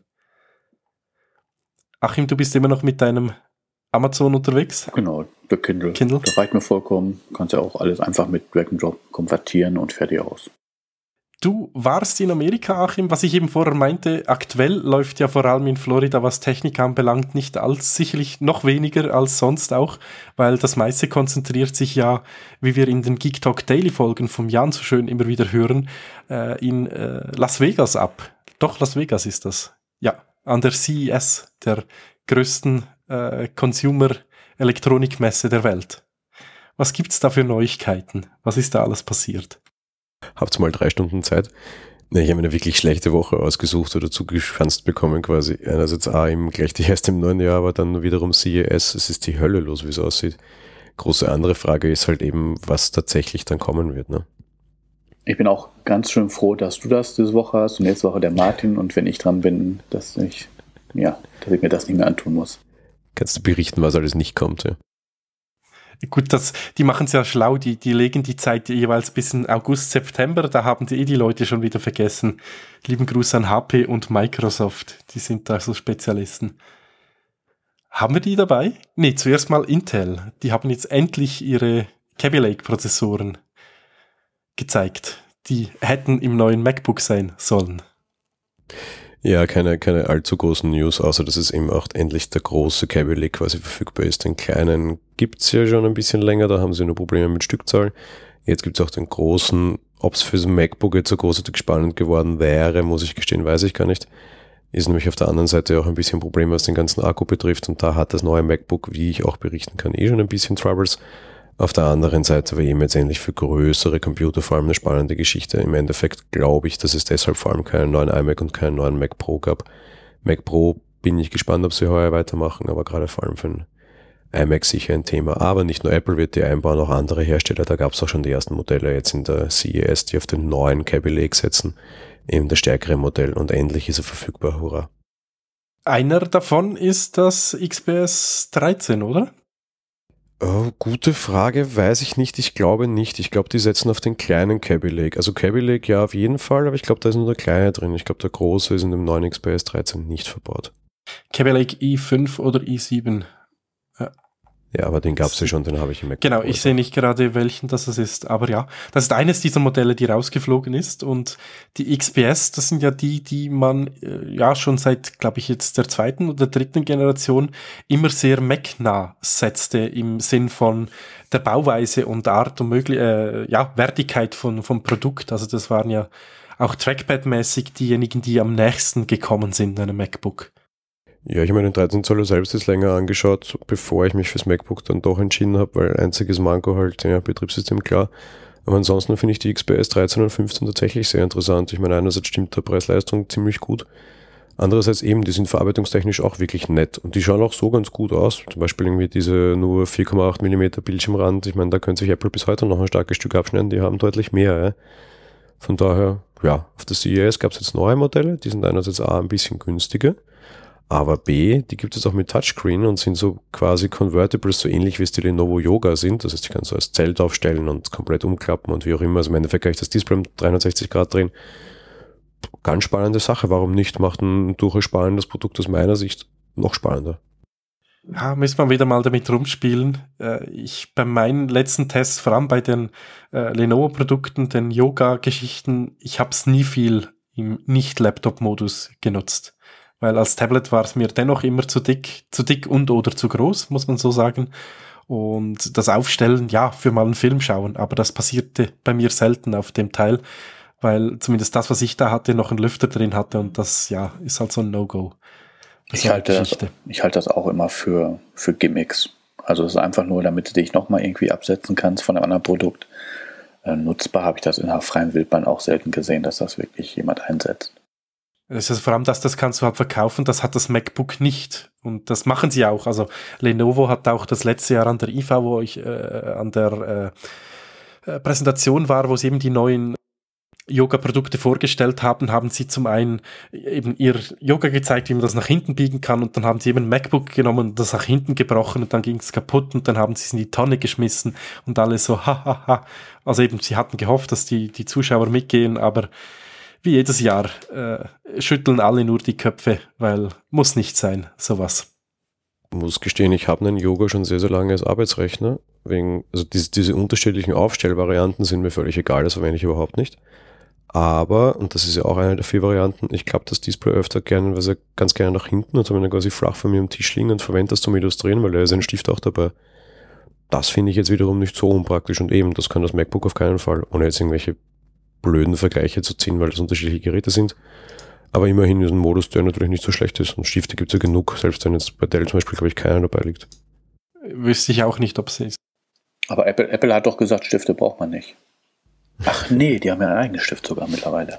Speaker 3: Achim, du bist immer noch mit deinem Amazon unterwegs?
Speaker 2: Genau, der Kindle.
Speaker 3: Kindle.
Speaker 2: Das reicht mir vollkommen. Du kannst ja auch alles einfach mit Drag and Drop konvertieren und fertig aus.
Speaker 3: Du warst in Amerika, Achim, was ich eben vorher meinte, aktuell läuft ja vor allem in Florida, was Technik anbelangt, nicht als sicherlich noch weniger als sonst auch, weil das meiste konzentriert sich ja, wie wir in den Geek Talk Daily Folgen vom Jan so schön immer wieder hören, äh, in äh, Las Vegas ab. Doch, Las Vegas ist das. Ja, an der C E S, der größten äh, Consumer-Elektronikmesse der Welt. Was gibt's da für Neuigkeiten? Was ist da alles passiert?
Speaker 4: Habt mal drei Stunden Zeit. Ich habe eine wirklich schlechte Woche ausgesucht oder zugeschanzt bekommen quasi. Einerseits A, im, gleich die erste im neuen Jahr, aber dann wiederum C E S. Es ist die Hölle los, wie es aussieht. Große andere Frage ist halt eben, was tatsächlich dann kommen wird. Ne?
Speaker 2: Ich bin auch ganz schön froh, dass du das diese Woche hast und nächste Woche der Martin und wenn ich dran bin, dass ich, ja, dass ich mir das nicht mehr antun muss.
Speaker 4: Kannst du berichten, was alles nicht kommt, ja?
Speaker 3: Gut, das, die machen es ja schlau, die, die legen die Zeit jeweils bis in August, September, da haben die eh die Leute schon wieder vergessen. Lieben Gruß an H P und Microsoft, die sind da so Spezialisten. Haben wir die dabei? Nee, zuerst mal Intel. Die haben jetzt endlich ihre Kaby Lake Prozessoren gezeigt. Die hätten im neuen MacBook sein sollen.
Speaker 4: Ja, keine, keine allzu großen News, außer dass es eben auch endlich der große Kaby Lake quasi verfügbar ist. Den kleinen gibt's ja schon ein bisschen länger, da haben sie nur Probleme mit Stückzahl. Jetzt gibt's auch den großen. Ob es für das MacBook jetzt so großartig spannend geworden wäre, muss ich gestehen, weiß ich gar nicht. Ist nämlich auf der anderen Seite auch ein bisschen ein Problem, was den ganzen Akku betrifft, und da hat das neue MacBook, wie ich auch berichten kann, eh schon ein bisschen Troubles. Auf der anderen Seite war eben jetzt endlich für größere Computer vor allem eine spannende Geschichte. Im Endeffekt glaube ich, dass es deshalb vor allem keinen neuen iMac und keinen neuen Mac Pro gab. Mac Pro bin ich gespannt, ob sie heuer weitermachen, aber gerade vor allem für den iMac sicher ein Thema. Aber nicht nur Apple wird die einbauen, auch andere Hersteller. Da gab es auch schon die ersten Modelle jetzt in der C E S, die auf den neuen Kaby Lake setzen. Eben das stärkere Modell, und endlich ist er verfügbar. Hurra.
Speaker 3: Einer davon ist das X P S dreizehn, oder?
Speaker 4: Oh, gute Frage, weiß ich nicht. Ich glaube nicht. Ich glaube, die setzen auf den kleinen Kaby Lake. Also Kaby Lake ja auf jeden Fall, aber ich glaube, da ist nur der kleine drin. Ich glaube, der große ist in dem neuen X P S dreizehn nicht verbaut.
Speaker 3: Kaby Lake i fünf oder i sieben? Ja.
Speaker 4: Ja, aber den gab es ja schon, den habe ich im Mac.
Speaker 3: Genau, ich sehe nicht gerade, welchen das ist, aber ja, das ist eines dieser Modelle, die rausgeflogen ist, und die X P S, das sind ja die, die man äh, ja schon seit, glaube ich, jetzt der zweiten oder dritten Generation immer sehr Mac-nah setzte, im Sinn von der Bauweise und Art und möglich äh, ja, Wertigkeit von, vom Produkt. Also das waren ja auch Trackpad-mäßig diejenigen, die am nächsten gekommen sind an einem MacBook.
Speaker 4: Ja, ich habe mir den dreizehn Zoller selbst jetzt länger angeschaut, bevor ich mich fürs MacBook dann doch entschieden habe, weil einziges Manko halt, ja, Betriebssystem klar. Aber ansonsten finde ich die X P S dreizehn und fünfzehn tatsächlich sehr interessant. Ich meine, einerseits stimmt der Preis-Leistung ziemlich gut. Andererseits eben, die sind verarbeitungstechnisch auch wirklich nett. Und die schauen auch so ganz gut aus. Zum Beispiel irgendwie diese nur vier Komma acht Millimeter Bildschirmrand. Ich meine, da könnte sich Apple bis heute noch ein starkes Stück abschneiden. Die haben deutlich mehr. Ja. Von daher, ja, auf der C E S gab es jetzt neue Modelle. Die sind einerseits A, ein bisschen günstiger. Aber B, die gibt es auch mit Touchscreen und sind so quasi Convertibles, so ähnlich wie es die Lenovo Yoga sind. Das heißt, ich kann so als Zelt aufstellen und komplett umklappen und wie auch immer. Also im Endeffekt kann ich das Display um dreihundertsechzig Grad drehen. Ganz spannende Sache. Warum nicht? Macht ein durchaus spannendes Produkt aus meiner Sicht noch spannender.
Speaker 3: Ja, müssen wir wieder mal damit rumspielen. Äh, ich bei meinen letzten Tests, vor allem bei den äh, Lenovo-Produkten, den Yoga-Geschichten, ich habe es nie viel im Nicht-Laptop-Modus genutzt. Weil als Tablet war es mir dennoch immer zu dick, zu dick und oder zu groß, muss man so sagen. Und das Aufstellen, ja, für mal einen Film schauen, aber das passierte bei mir selten auf dem Teil, weil zumindest das, was ich da hatte, noch einen Lüfter drin hatte, und das, ja, ist halt so ein No-Go.
Speaker 2: Ich halte, das, ich halte das auch immer für, für Gimmicks. Also es ist einfach nur, damit du dich nochmal irgendwie absetzen kannst von einem anderen Produkt. Äh, nutzbar habe ich das in der freien Wildbahn auch selten gesehen, dass das wirklich jemand einsetzt.
Speaker 3: Es ist vor allem das, das kannst du halt verkaufen, das hat das MacBook nicht. Und das machen sie auch. Also Lenovo hat auch das letzte Jahr an der I F A, wo ich äh, an der äh, Präsentation war, wo sie eben die neuen Yoga-Produkte vorgestellt haben, haben sie zum einen eben ihr Yoga gezeigt, wie man das nach hinten biegen kann, und dann haben sie eben ein MacBook genommen und das nach hinten gebrochen und dann ging es kaputt und dann haben sie es in die Tonne geschmissen und alle so hahaha. Also eben, sie hatten gehofft, dass die, die Zuschauer mitgehen, aber wie jedes Jahr äh, schütteln alle nur die Köpfe, weil muss nicht sein, sowas.
Speaker 4: Ich muss gestehen, ich habe einen Yoga schon sehr, sehr lange als Arbeitsrechner. Wegen, also diese, diese unterschiedlichen Aufstellvarianten sind mir völlig egal, das verwende ich überhaupt nicht. Aber, und das ist ja auch eine der vier Varianten, ich klappe das Display öfter gerne, weil ganz gerne nach hinten und habe dann quasi flach vor mir am Tisch liegen und verwende das zum Illustrieren, weil da ist ein Stift auch dabei. Das finde ich jetzt wiederum nicht so unpraktisch, und eben, das kann das MacBook auf keinen Fall, ohne jetzt irgendwelche blöden Vergleiche zu ziehen, weil das unterschiedliche Geräte sind. Aber immerhin ist ein Modus, der natürlich nicht so schlecht ist. Und Stifte gibt es ja genug, selbst wenn jetzt bei Dell zum Beispiel, glaube ich, keiner dabei liegt.
Speaker 3: Wüsste ich auch nicht, ob es ist.
Speaker 2: Aber Apple, Apple hat doch gesagt, Stifte braucht man nicht. Ach nee, die haben ja einen eigenen Stift sogar mittlerweile.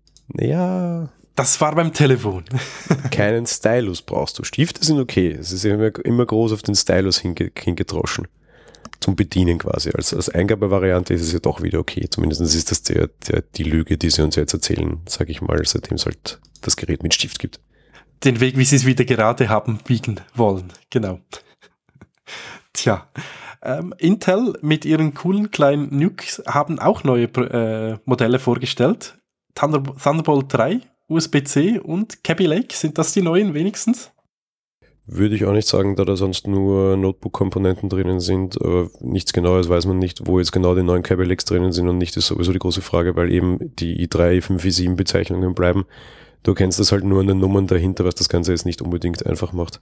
Speaker 4: Ja.
Speaker 3: Das war beim Telefon.
Speaker 4: Keinen Stylus brauchst du. Stifte sind okay. Es ist immer, immer groß auf den Stylus hinge, hingedroschen. Zum Bedienen quasi. Als, als Eingabevariante ist es ja doch wieder okay. Zumindest ist das der, der, die Lüge, die sie uns jetzt erzählen, sage ich mal, seitdem es halt das Gerät mit Stift gibt.
Speaker 3: Den Weg, wie sie es wieder gerade haben, biegen wollen. Genau. Tja. Ähm, Intel mit ihren coolen kleinen Nukes haben auch neue äh, Modelle vorgestellt. Thunder, Thunderbolt drei, U S B C und Kaby Lake. Sind das die neuen wenigstens?
Speaker 4: Würde ich auch nicht sagen, da da sonst nur Notebook-Komponenten drinnen sind. Aber nichts Genaues weiß man nicht, wo jetzt genau die neuen Kaby Lakes drinnen sind und nicht, ist sowieso die große Frage, weil eben die i drei, i fünf, i sieben Bezeichnungen bleiben. Du kennst das halt nur an den Nummern dahinter, was das Ganze jetzt nicht unbedingt einfach macht.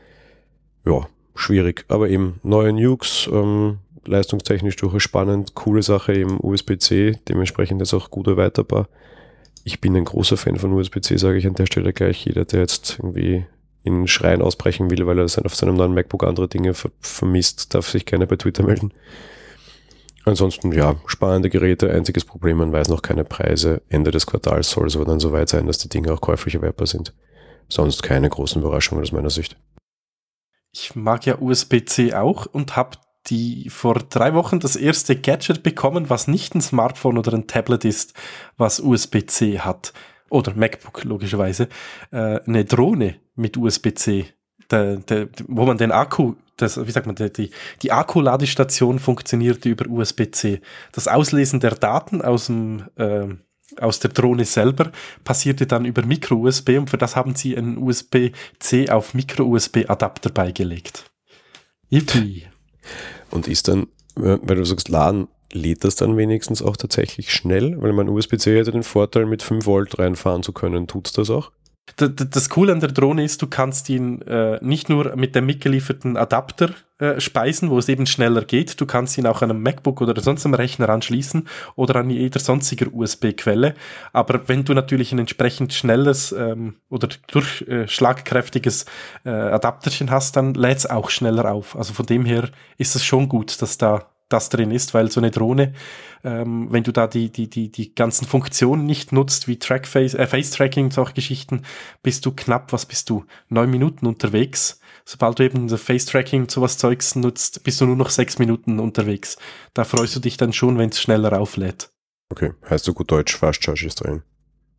Speaker 4: Ja, schwierig. Aber eben neue Nukes, ähm, leistungstechnisch durchaus spannend, coole Sache, eben U S B C, dementsprechend ist auch gut erweiterbar. Ich bin ein großer Fan von U S B C, sage ich an der Stelle gleich. Jeder, der jetzt irgendwie in Schreien ausbrechen will, weil er auf seinem neuen MacBook andere Dinge ver- vermisst, darf sich gerne bei Twitter melden. Ansonsten, ja, spannende Geräte, einziges Problem, man weiß noch keine Preise. Ende des Quartals soll es aber dann soweit sein, dass die Dinge auch käuflich erwerbbar sind. Sonst keine großen Überraschungen aus meiner Sicht.
Speaker 3: Ich mag ja U S B C auch und habe die vor drei Wochen das erste Gadget bekommen, was nicht ein Smartphone oder ein Tablet ist, was U S B C hat. Oder MacBook, logischerweise. Äh, eine Drohne mit U S B C, der, der, wo man den Akku, das, wie sagt man, die, die, die Akkuladestation funktioniert über U S B C. Das Auslesen der Daten aus dem äh, aus der Drohne selber passierte dann über Micro-U S B und für das haben sie einen U S B C auf Micro-U S B-Adapter beigelegt. Yippie.
Speaker 4: Und ist dann, weil du sagst, laden, lädt das dann wenigstens auch tatsächlich schnell? Weil mein U S B C hätte den Vorteil, mit fünf Volt reinfahren zu können. Tut's das auch?
Speaker 3: Das Coole an der Drohne ist, du kannst ihn äh, nicht nur mit dem mitgelieferten Adapter äh, speisen, wo es eben schneller geht, du kannst ihn auch an einem MacBook oder sonst einem Rechner anschließen oder an jeder sonstiger U S B-Quelle. Aber wenn du natürlich ein entsprechend schnelles ähm, oder durchschlagkräftiges äh, Adapterchen hast, dann lädt es auch schneller auf. Also von dem her ist es schon gut, dass da das drin ist, weil so eine Drohne, ähm, wenn du da die, die, die, die ganzen Funktionen nicht nutzt, wie Trackface, äh, Face-Tracking, solche Geschichten, bist du knapp, was bist du, neun Minuten unterwegs. Sobald du eben das Face-Tracking sowas Zeugs nutzt, bist du nur noch sechs Minuten unterwegs. Da freust du dich dann schon, wenn es schneller auflädt.
Speaker 4: Okay, heißt so gut Deutsch, Fast Charge ist drin.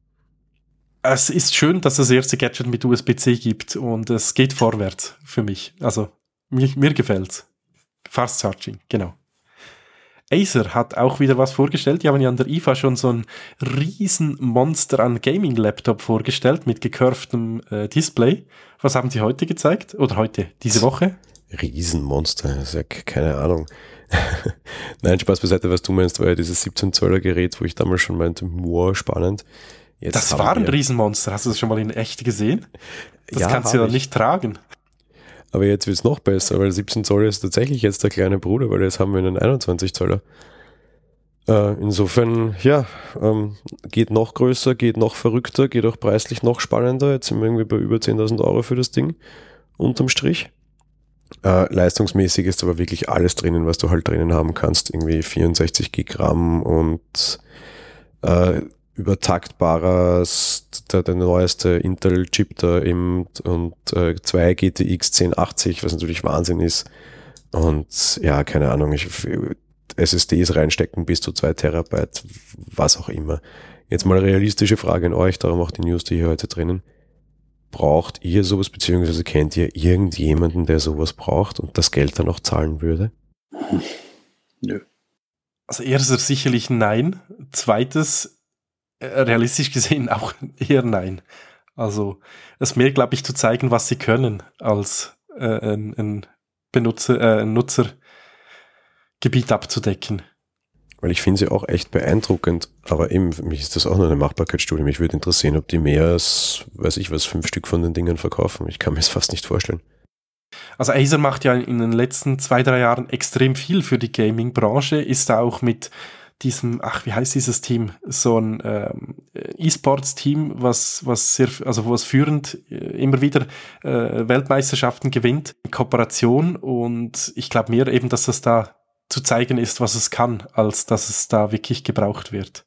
Speaker 3: Es ist schön, dass es das erste Gadget mit U S B C gibt und es geht vorwärts für mich. Also, mir, mir gefällt's. Fast Charging, genau. Acer hat auch wieder was vorgestellt. Die haben ja an der I F A schon so ein Riesenmonster an Gaming-Laptop vorgestellt mit gecurvtem äh, Display. Was haben sie heute gezeigt? Oder heute, diese Woche?
Speaker 4: Riesenmonster, das ist ja keine Ahnung. Nein, Spaß beiseite, was du meinst, war ja dieses siebzehn Zöller Gerät, wo ich damals schon meinte, wow, spannend. Jetzt
Speaker 3: das war ein Riesenmonster. Hast du das schon mal in echt gesehen? Das
Speaker 4: ja,
Speaker 3: kannst du ja
Speaker 4: ich.
Speaker 3: nicht tragen.
Speaker 4: Aber jetzt wird es noch besser, weil siebzehn Zoll ist tatsächlich jetzt der kleine Bruder, weil jetzt haben wir einen einundzwanzig Zöller. Äh, insofern, ja, ähm, geht noch größer, geht noch verrückter, geht auch preislich noch spannender. Jetzt sind wir irgendwie bei über zehntausend Euro für das Ding, unterm Strich. Äh, leistungsmäßig ist aber wirklich alles drinnen, was du halt drinnen haben kannst. Irgendwie vierundsechzig Gigramm und äh, übertaktbarer, der, der neueste Intel-Chip da eben und äh, zwei G T X zehn achtzig, was natürlich Wahnsinn ist. Und ja, keine Ahnung, ich, S S Ds reinstecken bis zu zwei Terabyte, was auch immer. Jetzt mal eine realistische Frage an euch, darum auch die News, die hier heute drinnen. Braucht ihr sowas, beziehungsweise kennt ihr irgendjemanden, der sowas braucht und das Geld dann auch zahlen würde?
Speaker 2: Nö.
Speaker 3: Also erstens sicherlich nein. Zweites, realistisch gesehen auch eher nein. Also es mehr, glaube ich, zu zeigen, was sie können, als äh, ein, ein Benutzer, äh, ein Nutzergebiet abzudecken.
Speaker 4: Weil ich finde sie auch echt beeindruckend, aber eben, für mich ist das auch nur eine Machbarkeitsstudie. Mich würde interessieren, ob die mehr als, weiß ich was, fünf Stück von den Dingen verkaufen. Ich kann mir es fast nicht vorstellen.
Speaker 3: Also Acer macht ja in den letzten zwei, drei Jahren extrem viel für die Gaming-Branche, ist da auch mit diesem, ach, wie heißt dieses Team? So ein ähm, E-Sports-Team, was, was sehr, also was führend äh, immer wieder äh, Weltmeisterschaften gewinnt, in Kooperation, und ich glaube mehr eben, dass das da zu zeigen ist, was es kann, als dass es da wirklich gebraucht wird.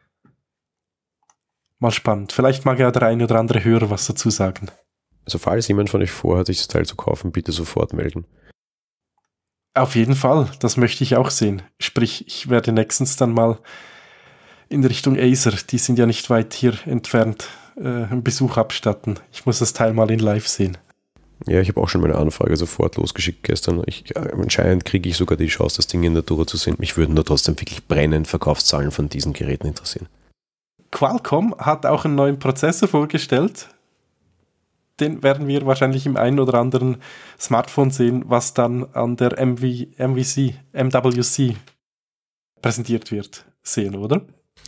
Speaker 3: Mal spannend. Vielleicht mag ja der eine oder andere Hörer was dazu sagen.
Speaker 4: Also falls jemand von euch vorhat, sich das Teil zu kaufen, bitte sofort melden.
Speaker 3: Auf jeden Fall, das möchte ich auch sehen. Sprich, ich werde nächstens dann mal in Richtung Acer, die sind ja nicht weit hier entfernt, äh, einen Besuch abstatten. Ich muss das Teil mal in live sehen.
Speaker 4: Ja, ich habe auch schon meine Anfrage sofort losgeschickt gestern. Ich, äh, anscheinend kriege ich sogar die Chance, das Ding in der Tour zu sehen. Mich würden da trotzdem wirklich brennend Verkaufszahlen von diesen Geräten interessieren. Qualcomm
Speaker 3: hat auch einen neuen Prozessor vorgestellt. Den werden wir wahrscheinlich im einen oder anderen Smartphone sehen, was dann an der M V, M V C, M W C präsentiert wird, sehen, oder?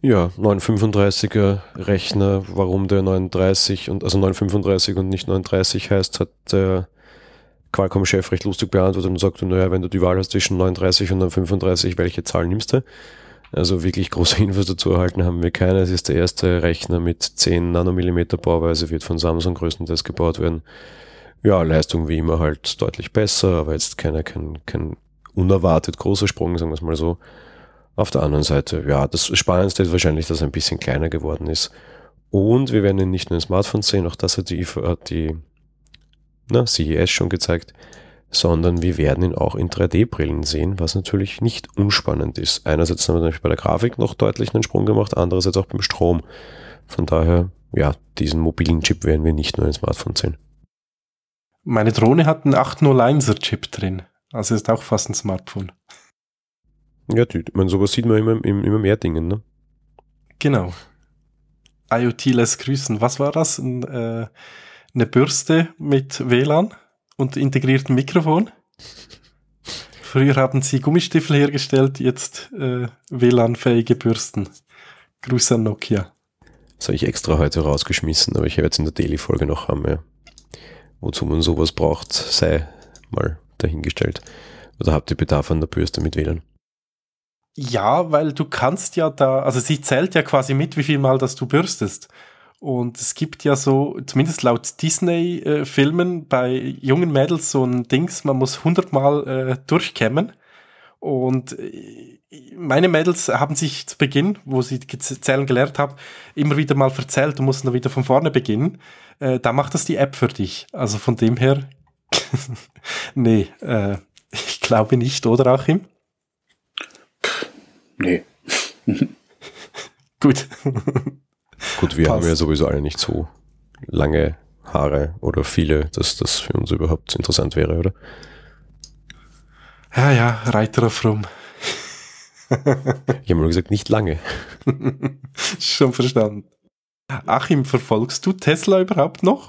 Speaker 4: Ja, neunhundertfünfunddreißiger Rechner, warum der neununddreißig und also neunhundertfünfunddreißig und nicht neununddreißig heißt, hat der Qualcomm-Chef recht lustig beantwortet und sagte, naja, wenn du die Wahl hast zwischen neununddreißig und neunhundertfünfunddreißig, welche Zahl nimmst du? Also wirklich große Infos dazu erhalten haben wir keine. Es ist der erste Rechner mit zehn Nanomillimeter Bauweise, wird von Samsung größtenteils gebaut werden. Ja, Leistung wie immer halt deutlich besser, aber jetzt keiner, kein, kein unerwartet großer Sprung, sagen wir es mal so. Auf der anderen Seite, ja, das Spannendste ist wahrscheinlich, dass er ein bisschen kleiner geworden ist. Und wir werden ihn nicht nur in Smartphones sehen, auch das hat die, hat die na, C E S schon gezeigt, sondern wir werden ihn auch in drei D-Brillen sehen, was natürlich nicht unspannend ist. Einerseits haben wir nämlich bei der Grafik noch deutlich einen Sprung gemacht, andererseits auch beim Strom. Von daher, ja, diesen mobilen Chip werden wir nicht nur in Smartphones sehen.
Speaker 3: Meine Drohne hat einen acht null einser Chip drin, also ist auch fast ein Smartphone.
Speaker 4: Ja, ich meine, sowas sieht man immer, immer mehr Dingen, ne?
Speaker 3: Genau. IoT lässt grüßen. Was war das? Ein, äh, eine Bürste mit W L A N und integriertem Mikrofon? Früher haben sie Gummistiefel hergestellt, jetzt äh, W L A N-fähige Bürsten. Gruß an Nokia.
Speaker 4: Das habe ich extra heute rausgeschmissen, aber ich werde jetzt in der Daily-Folge noch haben, ja. Wozu man sowas braucht, sei mal dahingestellt. Oder habt ihr Bedarf an der Bürste mit W L A N?
Speaker 3: Ja, weil du kannst ja da, also sie zählt ja quasi mit, wie viel Mal das du bürstest. Und es gibt ja so, zumindest laut Disney-Filmen, äh, bei jungen Mädels so ein Dings, man muss hundert Mal äh, durchkämmen. Und äh, meine Mädels haben sich zu Beginn, wo sie zählen gelernt haben, immer wieder mal verzählt und mussten dann wieder von vorne beginnen. Äh, da macht das die App für dich. Also von dem her, nee, äh, ich glaube nicht, oder Achim?
Speaker 2: Nee.
Speaker 3: Gut.
Speaker 4: Gut, wir
Speaker 3: Passt.
Speaker 4: haben ja sowieso alle nicht so lange Haare oder viele, dass das für uns überhaupt interessant wäre, oder?
Speaker 3: Ja, ja, Reiter auf Rum.
Speaker 4: Ich habe nur gesagt, nicht lange.
Speaker 3: Schon verstanden. Achim, verfolgst du Tesla überhaupt noch?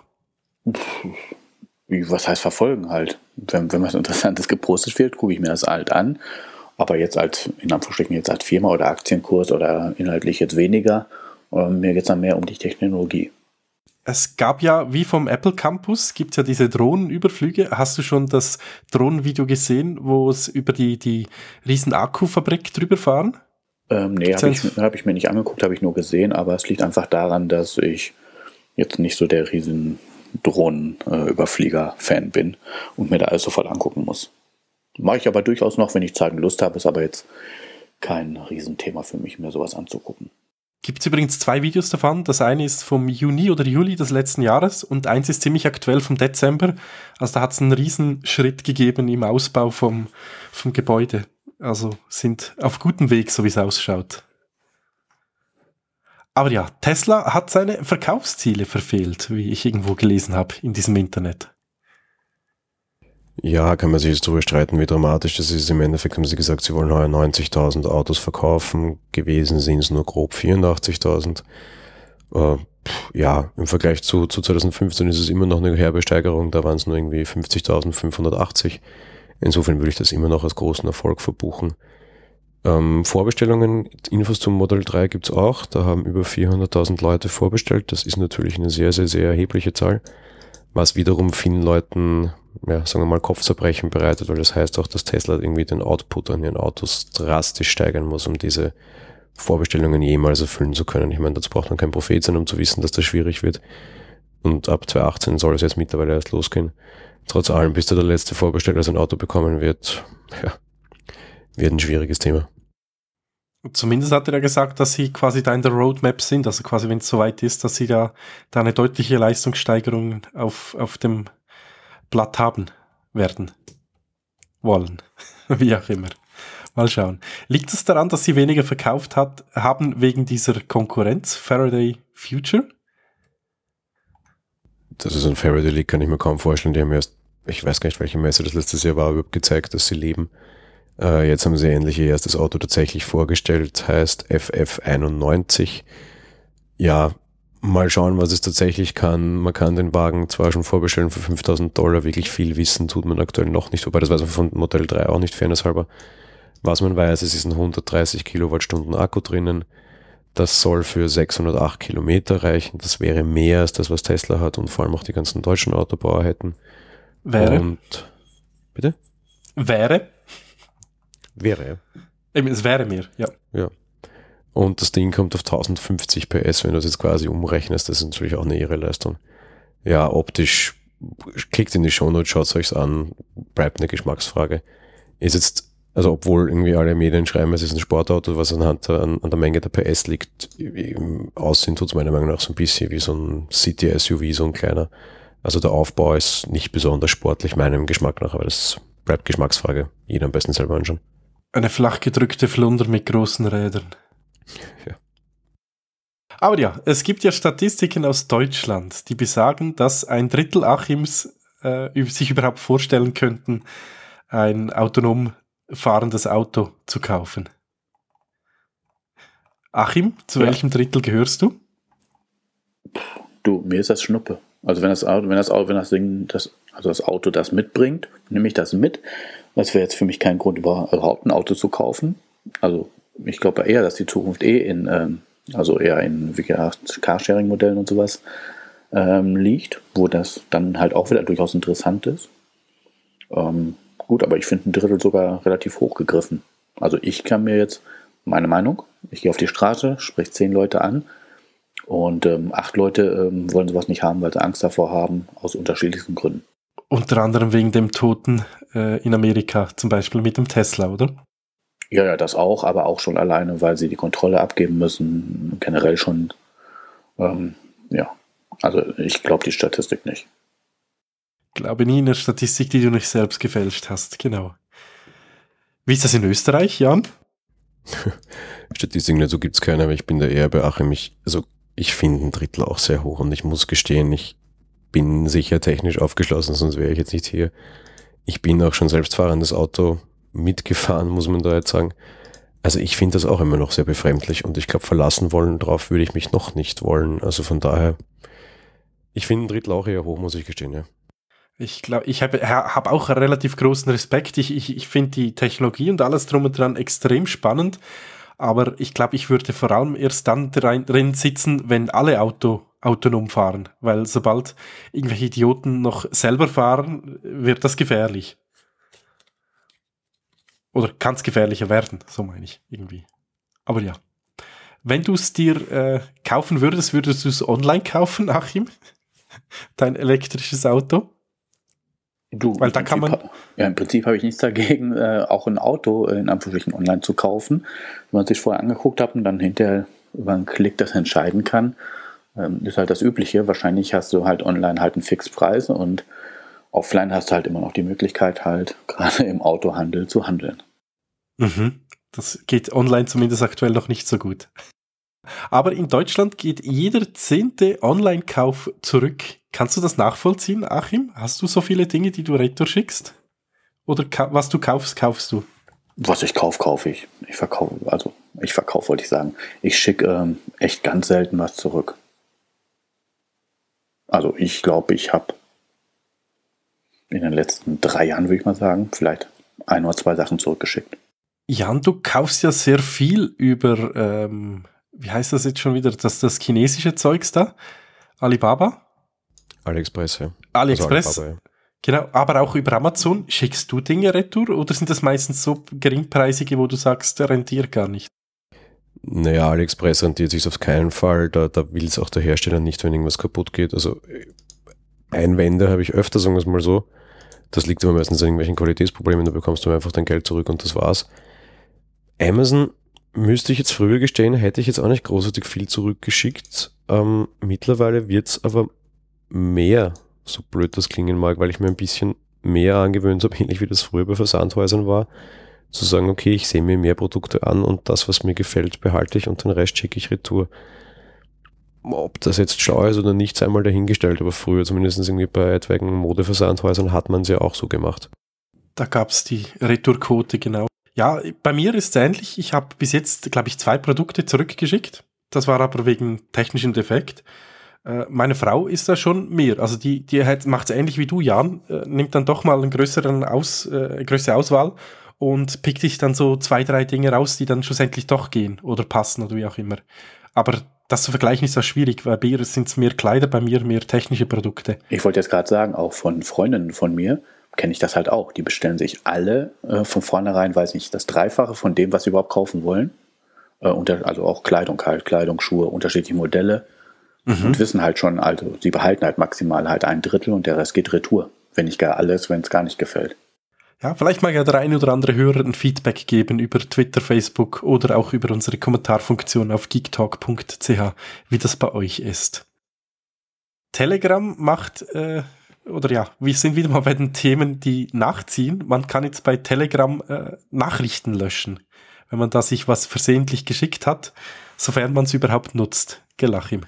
Speaker 2: Wie, was heißt verfolgen halt? Wenn, wenn was Interessantes gepostet wird, gucke ich mir das halt an. Aber jetzt als, in Anführungsstrichen, jetzt als Firma oder Aktienkurs oder inhaltlich jetzt weniger. Ähm, mir geht es dann mehr um die Technologie.
Speaker 3: Es gab ja, wie vom Apple Campus, gibt es ja diese Drohnenüberflüge. Hast du schon das Drohnenvideo gesehen, wo es über die, die riesen Akkufabrik drüber fahren?
Speaker 2: Ähm, nee, habe ich, hab ich mir nicht angeguckt, habe ich nur gesehen. Aber es liegt einfach daran, dass ich jetzt nicht so der riesen Drohnenüberflieger-Fan bin und mir da alles sofort angucken muss. Mache ich aber durchaus noch, wenn ich Zeit und Lust habe, ist aber jetzt kein Riesenthema für mich, mir sowas anzugucken.
Speaker 3: Gibt es übrigens zwei Videos davon. Das eine ist vom Juni oder Juli des letzten Jahres und eins ist ziemlich aktuell vom Dezember. Also da hat es einen Riesenschritt gegeben im Ausbau vom, vom Gebäude. Also sind auf gutem Weg, so wie es ausschaut. Aber ja, Tesla hat seine Verkaufsziele verfehlt, wie ich irgendwo gelesen habe in diesem Internet.
Speaker 4: Ja, kann man sich jetzt darüber streiten, wie dramatisch das ist. Im Endeffekt haben sie gesagt, sie wollen heuer neunzigtausend Autos verkaufen. Gewesen sind es nur grob vierundachtzigtausend. Äh, ja, im Vergleich zu, zu zwanzig fünfzehn ist es immer noch eine herbe Steigerung. Da waren es nur irgendwie fünfzigtausendfünfhundertachtzig. Insofern würde ich das immer noch als großen Erfolg verbuchen. Ähm, Vorbestellungen, Infos zum Model drei gibt's auch. Da haben über vierhunderttausend Leute vorbestellt. Das ist natürlich eine sehr, sehr, sehr erhebliche Zahl. Was wiederum vielen Leuten, ja, sagen wir mal, Kopfzerbrechen bereitet, weil das heißt auch, dass Tesla irgendwie den Output an ihren Autos drastisch steigern muss, um diese Vorbestellungen jemals erfüllen zu können. Ich meine, dazu braucht man kein Prophet sein, um zu wissen, dass das schwierig wird. Und ab zwanzig achtzehn soll es jetzt mittlerweile erst losgehen. Trotz allem, bis da der letzte Vorbesteller sein Auto bekommen wird, ja, wird ein schwieriges Thema.
Speaker 3: Zumindest hat er ja gesagt, dass sie quasi da in der Roadmap sind, also quasi wenn es soweit ist, dass sie da, da eine deutliche Leistungssteigerung auf, auf dem Blatt haben werden wollen. Wie auch immer. Mal schauen. Liegt es daran, dass sie weniger verkauft hat, haben wegen dieser Konkurrenz Faraday Future?
Speaker 4: Das ist ein Faraday Leak, kann ich mir kaum vorstellen. Die haben erst, ich weiß gar nicht, welche Messe das letztes Jahr war, überhaupt gezeigt, dass sie leben. Äh, jetzt haben sie endlich ihr erstes Auto tatsächlich vorgestellt, heißt F F einundneunzig. Ja, mal schauen, was es tatsächlich kann. Man kann den Wagen zwar schon vorbestellen für fünftausend Dollar, wirklich viel wissen tut man aktuell noch nicht, wobei das weiß man von Modell drei auch nicht, fairnesshalber. Was man weiß, es ist ein hundertdreißig Kilowattstunden Akku drinnen. Das soll für sechshundertacht Kilometer reichen. Das wäre mehr als das, was Tesla hat und vor allem auch die ganzen deutschen Autobauer hätten.
Speaker 3: Wäre?
Speaker 4: Und, bitte?
Speaker 3: Wäre?
Speaker 4: Wäre.
Speaker 3: Eben, es wäre mehr, ja.
Speaker 4: Ja. Und das Ding kommt auf tausendfünfzig P S, wenn du es jetzt quasi umrechnest. Das ist natürlich auch eine irre Leistung. Ja, optisch, klickt in die Shownotes, schaut es euch an, bleibt eine Geschmacksfrage. Ist jetzt, also obwohl irgendwie alle Medien schreiben, es ist ein Sportauto, was anhand der, an, an der Menge der P S liegt, im Aussehen tut es meiner Meinung nach so ein bisschen wie so ein City-S U V, so ein kleiner. Also der Aufbau ist nicht besonders sportlich, meinem Geschmack nach, aber das bleibt Geschmacksfrage. Jeder am besten selber anschauen.
Speaker 3: Eine flach gedrückte Flunder mit großen Rädern.
Speaker 4: Ja.
Speaker 3: Aber ja, es gibt ja Statistiken aus Deutschland, die besagen, dass ein Drittel Achims äh, sich überhaupt vorstellen könnten, ein autonom fahrendes Auto zu kaufen. Achim, zu
Speaker 2: Ja.
Speaker 3: welchem Drittel gehörst du?
Speaker 2: Du, mir ist das Schnuppe. Also wenn das Auto, wenn das Auto, wenn das Ding, das, also das Auto das mitbringt, nehme ich das mit. Das wäre jetzt für mich kein Grund, überhaupt ein Auto zu kaufen. Also ich glaube eher, dass die Zukunft eh in, ähm, also eher in wie gesagt, Carsharing-Modellen und sowas ähm, liegt, wo das dann halt auch wieder durchaus interessant ist. Ähm, gut, aber ich finde ein Drittel sogar relativ hoch gegriffen. Also ich kann mir jetzt, meine Meinung, ich gehe auf die Straße, spreche zehn Leute an und ähm, acht Leute ähm, wollen sowas nicht haben, weil sie Angst davor haben, aus unterschiedlichsten Gründen.
Speaker 3: Unter anderem wegen dem Toten äh, in Amerika, zum Beispiel mit dem Tesla, oder?
Speaker 2: Ja, ja, das auch, aber auch schon alleine, weil sie die Kontrolle abgeben müssen, generell schon, ähm, ja, also ich glaube die Statistik nicht.
Speaker 3: Glaube nie in der Statistik, die du nicht selbst gefälscht hast, genau. Wie ist das in Österreich, Jan?
Speaker 4: Statistiken dazu gibt es keine, aber ich bin da eher bei Achim. Ich, also ich finde ein Drittel auch sehr hoch und ich muss gestehen, ich bin sicher technisch aufgeschlossen, sonst wäre ich jetzt nicht hier. Ich bin auch schon selbstfahrendes Auto mitgefahren, muss man da jetzt sagen. Also ich finde das auch immer noch sehr befremdlich und ich glaube, verlassen wollen drauf würde ich mich noch nicht wollen. Also von daher, ich finde ein Drittel auch eher hoch, muss ich gestehen, ja.
Speaker 3: Ich glaube, ich habe hab auch relativ großen Respekt. Ich, ich, ich finde die Technologie und alles drum und dran extrem spannend, aber ich glaube, ich würde vor allem erst dann drin sitzen, wenn alle Auto autonom fahren, weil sobald irgendwelche Idioten noch selber fahren, wird das gefährlich. Oder kann es gefährlicher werden, so meine ich irgendwie. Aber ja. Wenn du es dir äh, kaufen würdest, würdest du es online kaufen, Achim? Dein elektrisches Auto?
Speaker 2: Du,
Speaker 3: Weil da kann man.
Speaker 2: Ha- ja, im Prinzip habe ich nichts dagegen, äh, auch ein Auto in Anführungsstrichen online zu kaufen, wenn man sich vorher angeguckt hat und dann hinterher über einen Klick das entscheiden kann. Ähm, ist halt das Übliche. Wahrscheinlich hast du halt online halt einen Fixpreis und offline hast du halt immer noch die Möglichkeit, halt gerade im Autohandel zu handeln.
Speaker 3: Mhm. Das geht online zumindest aktuell noch nicht so gut. Aber in Deutschland geht jeder zehnte Online-Kauf zurück. Kannst du das nachvollziehen, Achim? Hast du so viele Dinge, die du retour schickst? Oder ka- was du kaufst, kaufst du?
Speaker 2: Was ich kaufe, kaufe ich. Ich verkaufe, also ich verkaufe, wollte ich sagen. Ich schicke ähm, echt ganz selten was zurück. Also ich glaube, ich habe in den letzten drei Jahren, würde ich mal sagen, vielleicht ein oder zwei Sachen zurückgeschickt.
Speaker 3: Jan, du kaufst ja sehr viel über, ähm, wie heißt das jetzt schon wieder, das, das chinesische Zeugs da? Alibaba?
Speaker 4: AliExpress, ja.
Speaker 3: AliExpress,
Speaker 4: Also Alibaba, ja.
Speaker 3: Genau, aber auch über Amazon. Schickst du Dinge retour oder sind das meistens so geringpreisige, wo du sagst, der rentiert gar nicht?
Speaker 4: Naja, AliExpress rentiert sich auf keinen Fall. Da, da will es auch der Hersteller nicht, wenn irgendwas kaputt geht. Also Einwände habe ich öfter, sagen wir es mal so. Das liegt aber meistens an irgendwelchen Qualitätsproblemen. Da bekommst du einfach dein Geld zurück und das war's. Amazon, müsste ich jetzt früher gestehen, hätte ich jetzt auch nicht großartig viel zurückgeschickt. Ähm, mittlerweile wird es aber mehr, so blöd das klingen mag, weil ich mir ein bisschen mehr angewöhnt habe, ähnlich wie das früher bei Versandhäusern war, zu sagen, okay, ich sehe mir mehr Produkte an und das, was mir gefällt, behalte ich und den Rest schicke ich retour. Ob das jetzt schlau ist oder nicht, sei mal dahingestellt, aber früher zumindest irgendwie bei etwaigen Modeversandhäusern hat man es ja auch so gemacht.
Speaker 3: Da gab es die Retourquote, genau. Ja, bei mir ist es ähnlich. Ich habe bis jetzt, glaube ich, zwei Produkte zurückgeschickt. Das war aber wegen technischem Defekt. Äh, meine Frau ist da schon mehr. Also die, die macht es ähnlich wie du, Jan. Äh, nimmt dann doch mal eine größeren Aus, äh, größere Auswahl und pickt sich dann so zwei, drei Dinge raus, die dann schlussendlich doch gehen oder passen oder wie auch immer. Aber das zu vergleichen ist auch schwierig, weil bei ihr sind es mehr Kleider, bei mir mehr technische Produkte.
Speaker 2: Ich wollte jetzt gerade sagen, auch von Freundinnen von mir kenne ich das halt auch. Die bestellen sich alle äh, von vornherein, weiß nicht, das Dreifache von dem, was sie überhaupt kaufen wollen. Äh, unter, also auch Kleidung halt, Kleidung, Schuhe, unterschiedliche Modelle. Mhm. Und wissen halt schon, also sie behalten halt maximal halt ein Drittel und der Rest geht retour. Wenn nicht gar alles, wenn es gar nicht gefällt.
Speaker 3: Ja, vielleicht mag ja der eine oder andere Hörer ein Feedback geben über Twitter, Facebook oder auch über unsere Kommentarfunktion auf geektalk punkt c h, wie das bei euch ist. Telegram macht, äh, oder ja, wir sind wieder mal bei den Themen, die nachziehen. Man kann jetzt bei Telegram äh, Nachrichten löschen, wenn man da sich was versehentlich geschickt hat, sofern man es überhaupt nutzt. Gell, Achim?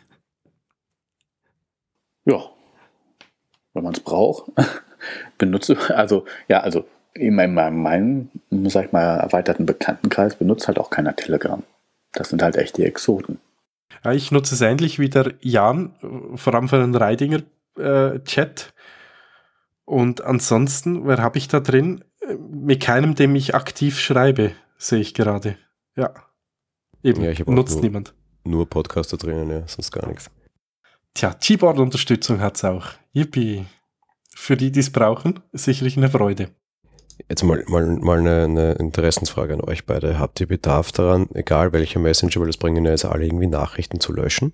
Speaker 2: Ja, wenn man es braucht. Benutze, also, ja, also, in meinem, meinem, sag ich mal, erweiterten Bekanntenkreis benutzt halt auch keiner Telegram. Das sind halt echt die Exoten.
Speaker 3: Ja, ich nutze es ähnlich wie der Jan, vor allem für den Reidinger äh, Chat. Und ansonsten, wer habe ich da drin? Mit keinem, dem ich aktiv schreibe, sehe ich gerade. Ja, eben,
Speaker 4: ja, ich
Speaker 3: nutzt
Speaker 4: nur,
Speaker 3: niemand.
Speaker 4: Nur Podcaster drinnen, ja, sonst gar nichts.
Speaker 3: Tja, Gboard-Unterstützung hat es auch. Yippie. Für die, die es brauchen, sicherlich eine Freude.
Speaker 4: Jetzt mal, mal, mal eine, eine Interessensfrage an euch beide. Habt ihr Bedarf daran, egal welcher Messenger, weil das bringen ja jetzt alle irgendwie Nachrichten zu löschen?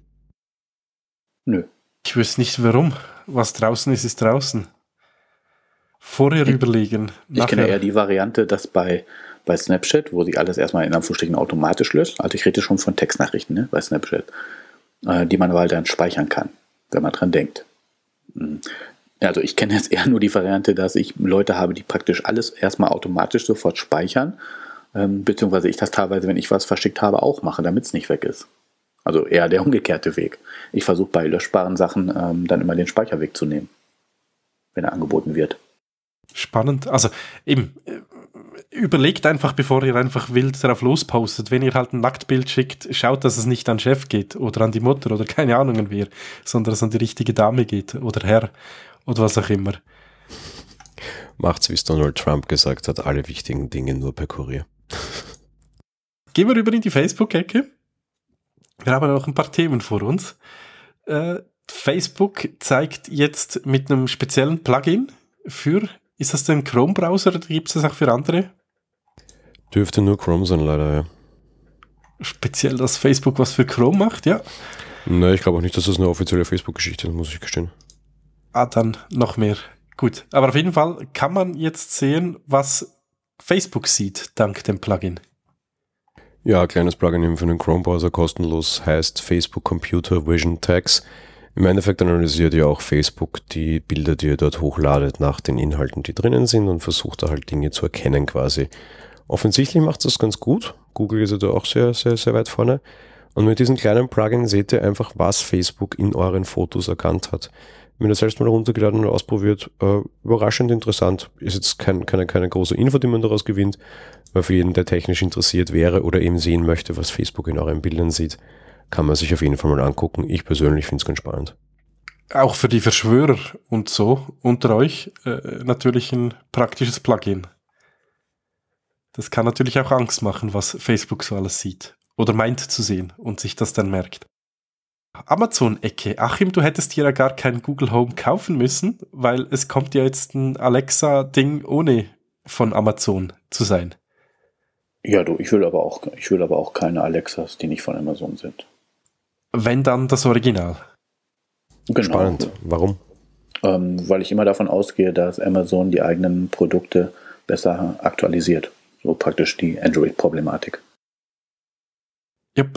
Speaker 2: Nö.
Speaker 3: Ich wüsste nicht warum. Was draußen ist, ist draußen. Vorher ich, überlegen.
Speaker 2: Ich nachher. kenne eher die Variante, dass bei, bei Snapchat, wo sie alles erstmal in Anführungsstrichen automatisch löscht, also ich rede schon von Textnachrichten, ne, bei Snapchat, äh, die man aber dann speichern kann, wenn man dran denkt. Mhm. Also ich kenne jetzt eher nur die Variante, dass ich Leute habe, die praktisch alles erstmal automatisch sofort speichern, ähm, beziehungsweise ich das teilweise, wenn ich was verschickt habe, auch mache, damit es nicht weg ist. Also eher der umgekehrte Weg. Ich versuche bei löschbaren Sachen ähm, dann immer den Speicherweg zu nehmen, wenn er angeboten wird.
Speaker 3: Spannend. Also eben, überlegt einfach, bevor ihr einfach wild darauf lospostet. Wenn ihr halt ein Nacktbild schickt, schaut, dass es nicht an den Chef geht oder an die Mutter oder keine Ahnung wer, sondern es an die richtige Dame geht oder Herr. Oder was auch immer.
Speaker 4: Macht's, wie es Donald Trump gesagt hat, alle wichtigen Dinge nur per Kurier.
Speaker 3: Gehen wir rüber in die Facebook-Ecke. Wir haben noch ein paar Themen vor uns. Äh, Facebook zeigt jetzt mit einem speziellen Plugin für, ist das denn Chrome-Browser oder gibt es das auch für andere?
Speaker 4: Dürfte nur Chrome sein, leider, ja.
Speaker 3: Speziell, dass Facebook was für Chrome macht, ja?
Speaker 4: Nein, ich glaube auch nicht, dass das eine offizielle Facebook-Geschichte ist, muss ich gestehen.
Speaker 3: Ah, dann noch mehr. Gut. Aber auf jeden Fall kann man jetzt sehen, was Facebook sieht, dank dem Plugin.
Speaker 4: Ja, ein kleines Plugin eben für den Chrome-Browser, kostenlos, heißt Facebook Computer Vision Tags. Im Endeffekt analysiert ja auch Facebook die Bilder, die ihr dort hochladet, nach den Inhalten, die drinnen sind und versucht da halt Dinge zu erkennen quasi. Offensichtlich macht es das ganz gut. Google ist ja da auch sehr, sehr, sehr weit vorne. Und mit diesem kleinen Plugin seht ihr einfach, was Facebook in euren Fotos erkannt hat. Wenn ihr selbst mal runtergeladen und ausprobiert, äh, überraschend interessant. Ist jetzt kein, keine, keine große Info, die man daraus gewinnt, weil für jeden, der technisch interessiert wäre oder eben sehen möchte, was Facebook in euren Bildern sieht, kann man sich auf jeden Fall mal angucken. Ich persönlich finde es ganz spannend.
Speaker 3: Auch für die Verschwörer und so unter euch äh, natürlich ein praktisches Plugin. Das kann natürlich auch Angst machen, was Facebook so alles sieht oder meint zu sehen und sich das dann merkt. Amazon-Ecke. Achim, du hättest dir ja gar kein Google Home kaufen müssen, weil es kommt ja jetzt ein Alexa-Ding ohne von Amazon zu sein.
Speaker 2: Ja, du, ich will aber auch, ich will aber auch keine Alexas, die nicht von Amazon sind.
Speaker 3: Wenn dann das Original.
Speaker 2: Genau.
Speaker 4: Spannend. Warum?
Speaker 2: Ähm, weil ich immer davon ausgehe, dass Amazon die eigenen Produkte besser aktualisiert. So praktisch die Android-Problematik.
Speaker 3: Yep.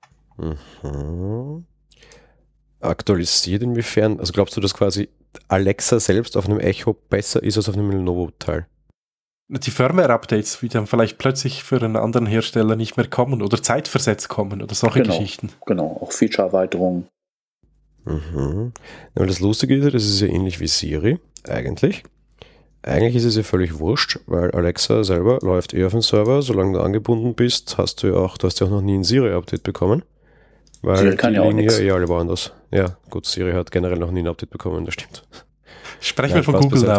Speaker 4: Mhm. Aktualisiert inwiefern? Also glaubst du, dass quasi Alexa selbst auf einem Echo besser ist als auf einem Lenovo-Teil?
Speaker 3: Die Firmware-Updates, die dann vielleicht plötzlich für einen anderen Hersteller nicht mehr kommen oder zeitversetzt kommen oder solche
Speaker 2: genau,
Speaker 3: Geschichten.
Speaker 2: Genau, auch Feature-Erweiterungen.
Speaker 4: Mhm. Aber das Lustige ist ja, das ist ja ähnlich wie Siri, eigentlich. Eigentlich ist es ja völlig wurscht, weil Alexa selber läuft eh auf dem Server. Solange du angebunden bist, hast du ja auch, du hast ja auch noch nie ein Siri-Update bekommen. Weil
Speaker 2: Siri kann
Speaker 4: die
Speaker 2: ja auch
Speaker 4: liegen
Speaker 2: nichts.
Speaker 4: ja eh alle woanders. Ja, gut, Siri hat generell noch nie ein Update bekommen, das stimmt.
Speaker 3: Sprechen
Speaker 4: Ja,
Speaker 3: wir von
Speaker 4: Spaß
Speaker 3: Google
Speaker 4: beiseite.
Speaker 3: Now.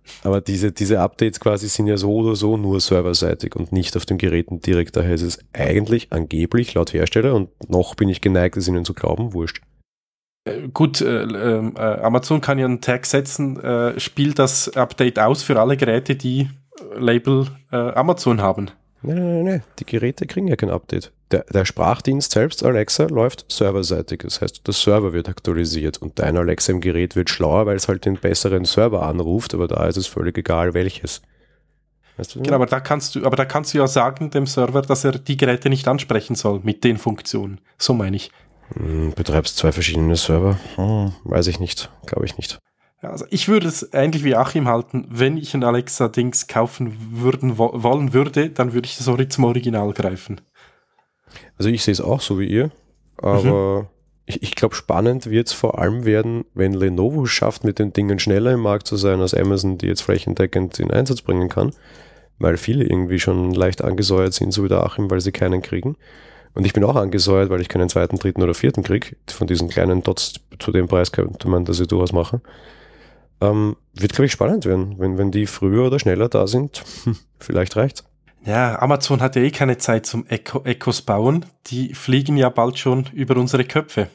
Speaker 4: Aber diese, diese Updates quasi sind ja so oder so nur serverseitig und nicht auf den Geräten direkt. Daher ist es eigentlich angeblich laut Hersteller, und noch bin ich geneigt, es ihnen zu glauben, wurscht.
Speaker 3: Äh, gut, äh, äh, Amazon kann ja einen Tag setzen, äh, spielt das Update aus für alle Geräte, die Label äh, Amazon haben.
Speaker 4: Nein, nein, nein, nein, die Geräte kriegen ja kein Update. Der, der Sprachdienst selbst, Alexa, läuft serverseitig. Das heißt, der Server wird aktualisiert und dein Alexa im Gerät wird schlauer, weil es halt den besseren Server anruft, aber da ist es völlig egal, welches. Weißt du,
Speaker 3: genau, aber da kannst du, aber da kannst du ja sagen dem Server, dass er die Geräte nicht ansprechen soll mit den Funktionen. So meine ich.
Speaker 4: Hm, betreibst zwei verschiedene Server? Hm, weiß ich nicht, glaube ich nicht.
Speaker 3: Ja, also ich würde es ähnlich wie Achim halten, wenn ich ein Alexa-Dings kaufen würden, wo, wollen würde, dann würde ich das zum Original greifen.
Speaker 4: Also ich sehe es auch so wie ihr, aber mhm. ich, ich glaube, spannend wird es vor allem werden, wenn Lenovo schafft, mit den Dingen schneller im Markt zu sein als Amazon, die jetzt flächendeckend in Einsatz bringen kann, weil viele irgendwie schon leicht angesäuert sind, so wie der Achim, weil sie keinen kriegen. Und ich bin auch angesäuert, weil ich keinen zweiten, dritten oder vierten kriege. Von diesen kleinen Dots zu dem Preis könnte man das ja durchaus machen. Ähm, wird, glaube ich, spannend werden, wenn, wenn die früher oder schneller da sind. Hm, vielleicht reicht's.
Speaker 3: Ja, Amazon hat ja eh keine Zeit zum Echo, Echos bauen. Die fliegen ja bald schon über unsere Köpfe.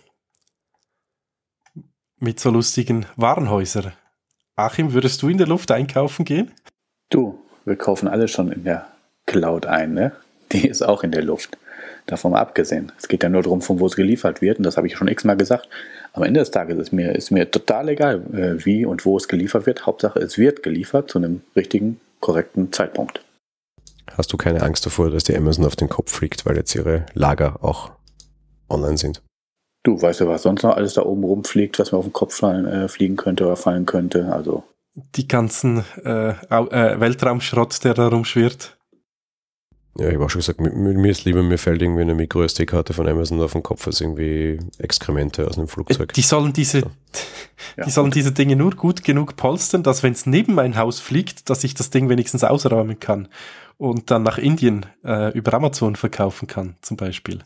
Speaker 3: Mit so lustigen Warenhäusern. Achim, würdest du in der Luft einkaufen gehen?
Speaker 2: Du, wir kaufen alle schon in der Cloud ein, ne? Die ist auch in der Luft. Davon mal abgesehen. Es geht ja nur darum, von wo es geliefert wird. Und das habe ich schon x-mal gesagt. Am Ende des Tages ist mir, ist mir total egal, wie und wo es geliefert wird. Hauptsache, es wird geliefert zu einem richtigen, korrekten Zeitpunkt.
Speaker 4: Hast du keine Angst davor, dass die Amazon auf den Kopf fliegt, weil jetzt ihre Lager auch online sind?
Speaker 2: Du, weißt du, was sonst noch alles da oben rumfliegt, was mir auf den Kopf fallen, äh, fliegen könnte oder fallen könnte? Also
Speaker 3: die ganzen äh, äh, Weltraumschrott, der da rumschwirrt.
Speaker 4: Ja, ich habe auch schon gesagt, mir, mir ist lieber, mir fällt irgendwie eine Micro-S D-Karte von Amazon auf den Kopf als irgendwie Exkremente aus einem Flugzeug.
Speaker 3: Die sollen diese,
Speaker 4: so.
Speaker 3: die ja, sollen diese Dinge nur gut genug polstern, dass wenn es neben mein Haus fliegt, dass ich das Ding wenigstens ausräumen kann und dann nach Indien äh, über Amazon verkaufen kann, zum Beispiel.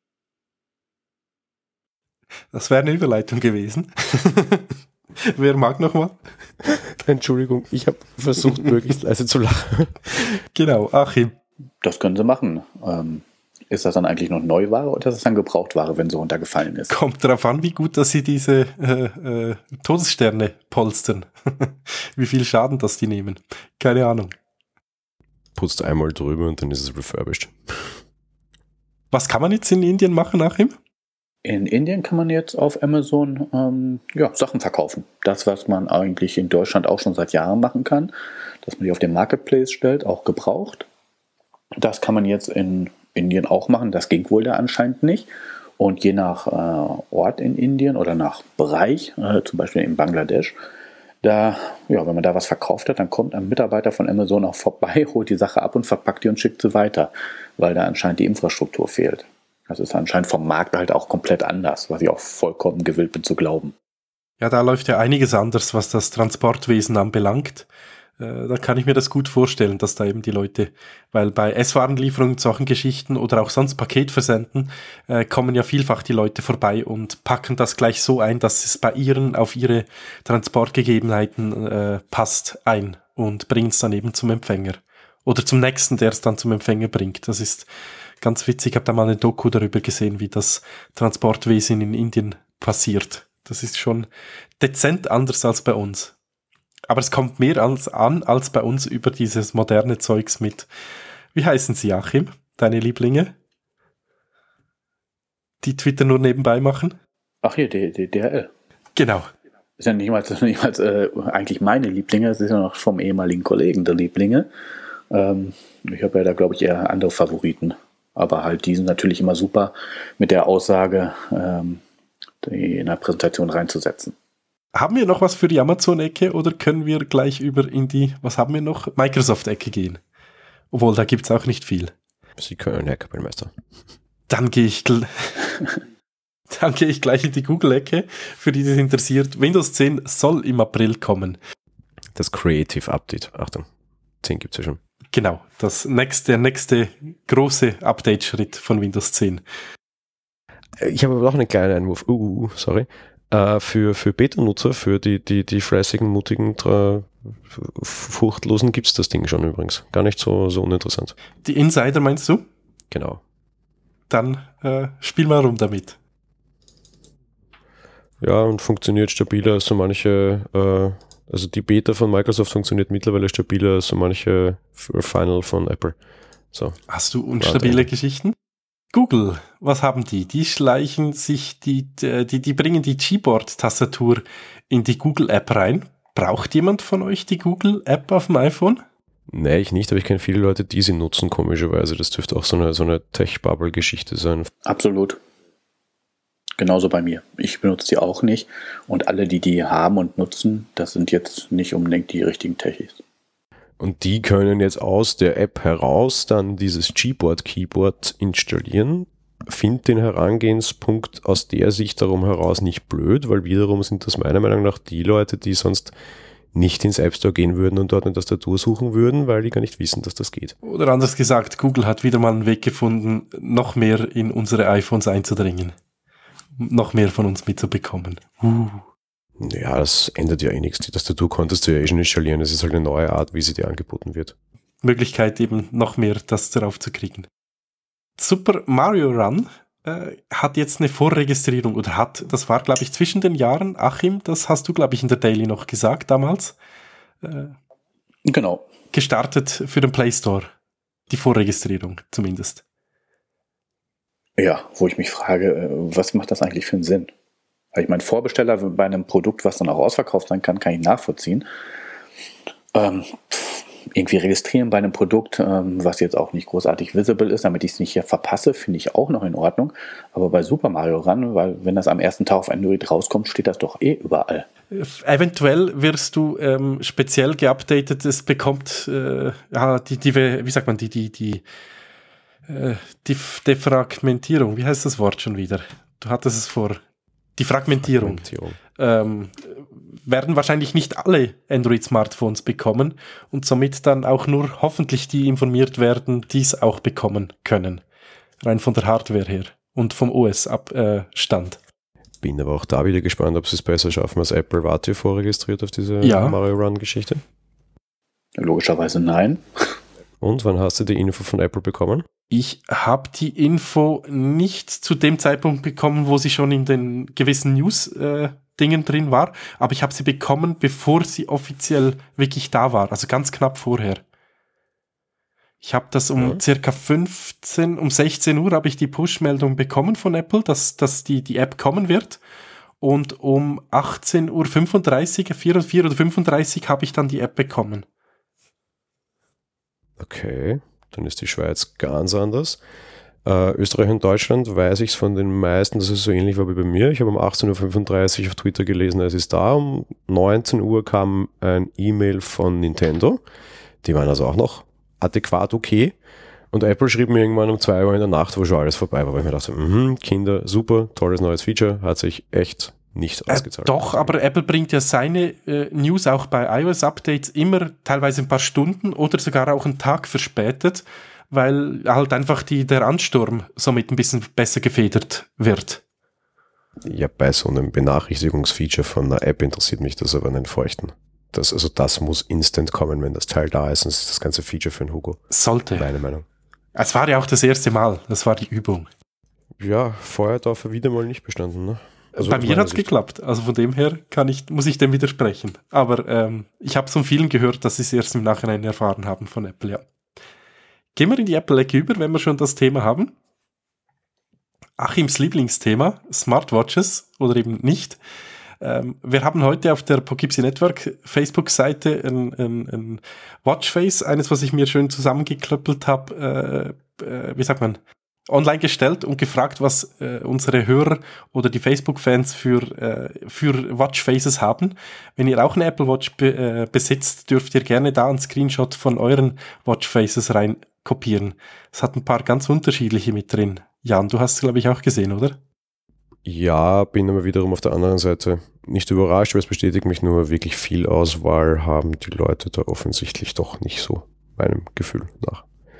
Speaker 3: Das wäre eine Überleitung gewesen. Wer mag nochmal?
Speaker 4: Entschuldigung, ich habe versucht, möglichst leise zu lachen.
Speaker 3: Genau, Achim.
Speaker 2: Das können sie machen. Ähm, ist das dann eigentlich noch Neuware oder ist das dann Gebrauchtware, wenn so runtergefallen ist?
Speaker 3: Kommt darauf an, wie gut, dass sie diese äh, äh, Todessterne polstern. Wie viel Schaden das die nehmen. Keine Ahnung.
Speaker 4: Putzt einmal drüber und dann ist es refurbished.
Speaker 3: Was kann man jetzt in Indien machen, Achim?
Speaker 2: In Indien kann man jetzt auf Amazon ähm, ja, Sachen verkaufen. Das, was man eigentlich in Deutschland auch schon seit Jahren machen kann, dass man die auf den Marketplace stellt, auch gebraucht. Das kann man jetzt in Indien auch machen. Das ging wohl da anscheinend nicht. Und je nach äh, Ort in Indien oder nach Bereich, äh, zum Beispiel in Bangladesch, da, ja, wenn man da was verkauft hat, dann kommt ein Mitarbeiter von Amazon auch vorbei, holt die Sache ab und verpackt die und schickt sie weiter, weil da anscheinend die Infrastruktur fehlt. Das ist anscheinend vom Markt halt auch komplett anders, was ich auch vollkommen gewillt bin zu glauben.
Speaker 3: Ja, da läuft ja einiges anders, was das Transportwesen anbelangt. Da kann ich mir das gut vorstellen, dass da eben die Leute, weil bei Esswarenlieferungen, solchen Geschichten oder auch sonst Paketversenden, äh, kommen ja vielfach die Leute vorbei und packen das gleich so ein, dass es bei ihren, auf ihre Transportgegebenheiten äh, passt ein und bringen es dann eben zum Empfänger. Oder zum nächsten, der es dann zum Empfänger bringt. Das ist ganz witzig, ich habe da mal eine Doku darüber gesehen, wie das Transportwesen in Indien passiert. Das ist schon dezent anders als bei uns. Aber es kommt mehr als an, als bei uns über dieses moderne Zeugs mit. Wie heißen sie, Achim? Deine Lieblinge? Die Twitter nur nebenbei machen?
Speaker 2: Ach hier, D H L.
Speaker 3: Genau.
Speaker 2: Ist ja nicht mal, nicht mal äh, eigentlich meine Lieblinge, es ist ja noch vom ehemaligen Kollegen der Lieblinge. Ähm, ich habe ja da, glaube ich, eher andere Favoriten. Aber halt die sind natürlich immer super mit der Aussage, ähm, die in der Präsentation reinzusetzen.
Speaker 3: Haben wir noch was für die Amazon-Ecke oder können wir gleich über in die, was haben wir noch, Microsoft-Ecke gehen? Obwohl, da gibt es auch nicht viel.
Speaker 4: Sie können, Herr Kapellmeister.
Speaker 3: Dann gehe ich, gl- dann gehe ich gleich in die Google-Ecke, für die das interessiert. Windows zehn soll im April kommen.
Speaker 4: Das Creative Update, Achtung, zehn gibt es ja schon.
Speaker 3: Genau, das nächste, der nächste große Update-Schritt von Windows zehn.
Speaker 4: Ich habe aber noch einen kleinen Einwurf. Uh, sorry. Äh, für für Beta-Nutzer, für die, die, die fleißigen, mutigen, tra- furchtlosen gibt es das Ding schon übrigens. Gar nicht so, so uninteressant.
Speaker 3: Die Insider meinst du?
Speaker 4: Genau.
Speaker 3: Dann äh, spiel mal rum damit.
Speaker 4: Ja, und funktioniert stabiler als so manche, äh, also die Beta von Microsoft funktioniert mittlerweile stabiler als so manche Final von Apple. So.
Speaker 3: Hast du unstabile Geschichten? Google, was haben die? Die schleichen sich, die, die, die bringen die Gboard-Tastatur in die Google-App rein. Braucht jemand von euch die Google-App auf dem iPhone?
Speaker 4: Nee, ich nicht, aber ich kenne viele Leute, die sie nutzen, komischerweise. Das dürfte auch so eine, so eine Tech-Bubble-Geschichte sein.
Speaker 2: Absolut. Genauso bei mir. Ich benutze die auch nicht. Und alle, die die haben und nutzen, das sind jetzt nicht unbedingt die richtigen Techies.
Speaker 4: Und die können jetzt aus der App heraus dann dieses Gboard-Keyboard installieren. Find den Herangehenspunkt aus der Sicht darum heraus nicht blöd, weil wiederum sind das meiner Meinung nach die Leute, die sonst nicht ins App Store gehen würden und dort eine Tastatur suchen würden, weil die gar nicht wissen, dass das geht.
Speaker 3: Oder anders gesagt, Google hat wieder mal einen Weg gefunden, noch mehr in unsere iPhones einzudringen. Noch mehr von uns mitzubekommen. Uh.
Speaker 4: Ja, das ändert ja eh nichts. Die Tastatur konntest du ja eh schon installieren. Es ist halt eine neue Art, wie sie dir angeboten wird.
Speaker 3: Möglichkeit eben noch mehr das darauf zu kriegen. Super Mario Run äh, hat jetzt eine Vorregistrierung oder hat, das war glaube ich zwischen den Jahren, Achim, das hast du glaube ich in der Daily noch gesagt damals. Äh,
Speaker 2: genau.
Speaker 3: Gestartet für den Play Store. Die Vorregistrierung zumindest.
Speaker 2: Ja, wo ich mich frage, was macht das eigentlich für einen Sinn? Weil ich meine, Vorbesteller bei einem Produkt, was dann auch ausverkauft sein kann, kann ich nachvollziehen. Ähm, irgendwie registrieren bei einem Produkt, ähm, was jetzt auch nicht großartig visible ist, damit ich es nicht hier verpasse, finde ich auch noch in Ordnung. Aber bei Super Mario Run, weil wenn das am ersten Tag auf Android rauskommt, steht das doch eh überall.
Speaker 3: Eventuell wirst du ähm, speziell geupdatet, es bekommt äh, ja, die, die, wie sagt man, die, die, die, äh, die Defragmentierung, wie heißt das Wort schon wieder? Du hattest es vor. Die Fragmentierung, Fragmentierung. Ähm, werden wahrscheinlich nicht alle Android-Smartphones bekommen und somit dann auch nur hoffentlich die informiert werden, die es auch bekommen können. Rein von der Hardware her und vom O S-Stand. Äh,
Speaker 4: Bin aber auch da wieder gespannt, ob sie es besser schaffen als Apple. Wart ihr vorregistriert auf diese
Speaker 3: ja.
Speaker 4: Mario Run-Geschichte?
Speaker 2: Logischerweise nein.
Speaker 4: Und wann hast du die Info von Apple bekommen?
Speaker 3: Ich habe die Info nicht zu dem Zeitpunkt bekommen, wo sie schon in den gewissen News-Dingen äh, drin war, aber ich habe sie bekommen, bevor sie offiziell wirklich da war, also ganz knapp vorher. Ich habe das um ja. circa fünfzehn, um sechzehn Uhr habe ich die Push-Meldung bekommen von Apple, dass, dass die, die App kommen wird, und um achtzehn Uhr fünfunddreißig, vier, vier oder fünfunddreißig habe ich dann die App bekommen.
Speaker 4: Okay. Dann ist die Schweiz ganz anders. Äh, Österreich und Deutschland weiß ich es von den meisten, dass es so ähnlich war wie bei mir. Ich habe um achtzehn Uhr fünfunddreißig auf Twitter gelesen, es ist da. Um neunzehn Uhr kam ein E-Mail von Nintendo. Die waren also auch noch adäquat okay. Und Apple schrieb mir irgendwann um zwei Uhr in der Nacht, wo schon alles vorbei war, weil ich mir dachte, mh, Kinder, super, tolles neues Feature, hat sich echt nicht ausgezahlt.
Speaker 3: Äh, doch, aber Apple bringt ja seine äh, News auch bei iOS-Updates immer teilweise ein paar Stunden oder sogar auch einen Tag verspätet, weil halt einfach die, der Ansturm somit ein bisschen besser gefedert wird.
Speaker 4: Ja, bei so einem Benachrichtigungsfeature von einer App interessiert mich das aber nicht feuchten. Das, also das muss instant kommen, wenn das Teil da ist, sonst ist das ganze Feature für einen Hugo.
Speaker 3: Sollte.
Speaker 4: Meine Meinung.
Speaker 3: Es war ja auch das erste Mal, das war die Übung.
Speaker 4: Ja, vorher darf er wieder mal nicht bestanden, ne? Also
Speaker 3: bei mir hat es geklappt, also von dem her kann ich, muss ich dem widersprechen. Aber ähm, ich habe von vielen gehört, dass sie es erst im Nachhinein erfahren haben von Apple, ja. Gehen wir in die Apple-Ecke über, wenn wir schon das Thema haben. Achims Lieblingsthema, Smartwatches oder eben nicht. Ähm, wir haben heute auf der Poughkeepsie Network Facebook-Seite ein, ein, ein Watchface, eines, was ich mir schön zusammengeklöppelt habe, äh, äh, wie sagt man, online gestellt und gefragt, was äh, unsere Hörer oder die Facebook-Fans für, äh, für Watchfaces haben. Wenn ihr auch eine Apple Watch be- äh, besitzt, dürft ihr gerne da einen Screenshot von euren Watchfaces rein kopieren. Es hat ein paar ganz unterschiedliche mit drin. Jan, du hast es, glaube ich, auch gesehen, oder?
Speaker 4: Ja, bin aber wiederum auf der anderen Seite nicht überrascht, weil es bestätigt mich nur, wirklich viel Auswahl haben die Leute da offensichtlich doch nicht so, meinem Gefühl nach.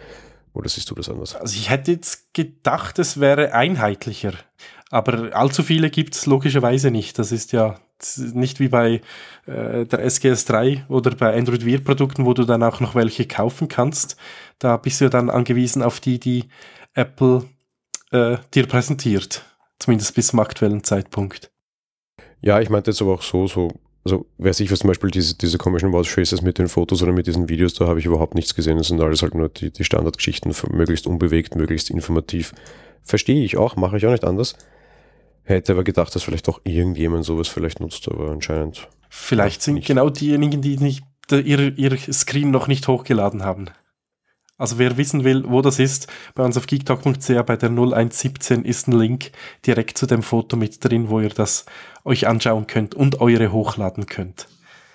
Speaker 4: Oder siehst du das anders?
Speaker 3: Also ich hätte jetzt gedacht, es wäre einheitlicher. Aber allzu viele gibt es logischerweise nicht. Das ist ja nicht wie bei äh, der S G S drei oder bei Android Wear Produkten, wo du dann auch noch welche kaufen kannst. Da bist du ja dann angewiesen auf die, die Apple äh, dir präsentiert. Zumindest bis zum aktuellen Zeitpunkt.
Speaker 4: Ja, ich meinte jetzt aber auch so, so, also weiß ich, was zum Beispiel diese, diese komischen Watch Faces mit den Fotos oder mit diesen Videos, da habe ich überhaupt nichts gesehen. Das sind alles halt nur die, die Standardgeschichten, möglichst unbewegt, möglichst informativ. Verstehe ich auch, mache ich auch nicht anders. Hätte aber gedacht, dass vielleicht auch irgendjemand sowas vielleicht nutzt, aber anscheinend.
Speaker 3: Vielleicht sind
Speaker 4: nicht. Genau
Speaker 3: diejenigen, die nicht ihr, ihr Screen noch nicht hochgeladen haben. Also wer wissen will, wo das ist, bei uns auf geektalk punkt c h bei der null eins siebzehn ist ein Link direkt zu dem Foto mit drin, wo ihr das euch anschauen könnt und eure hochladen könnt.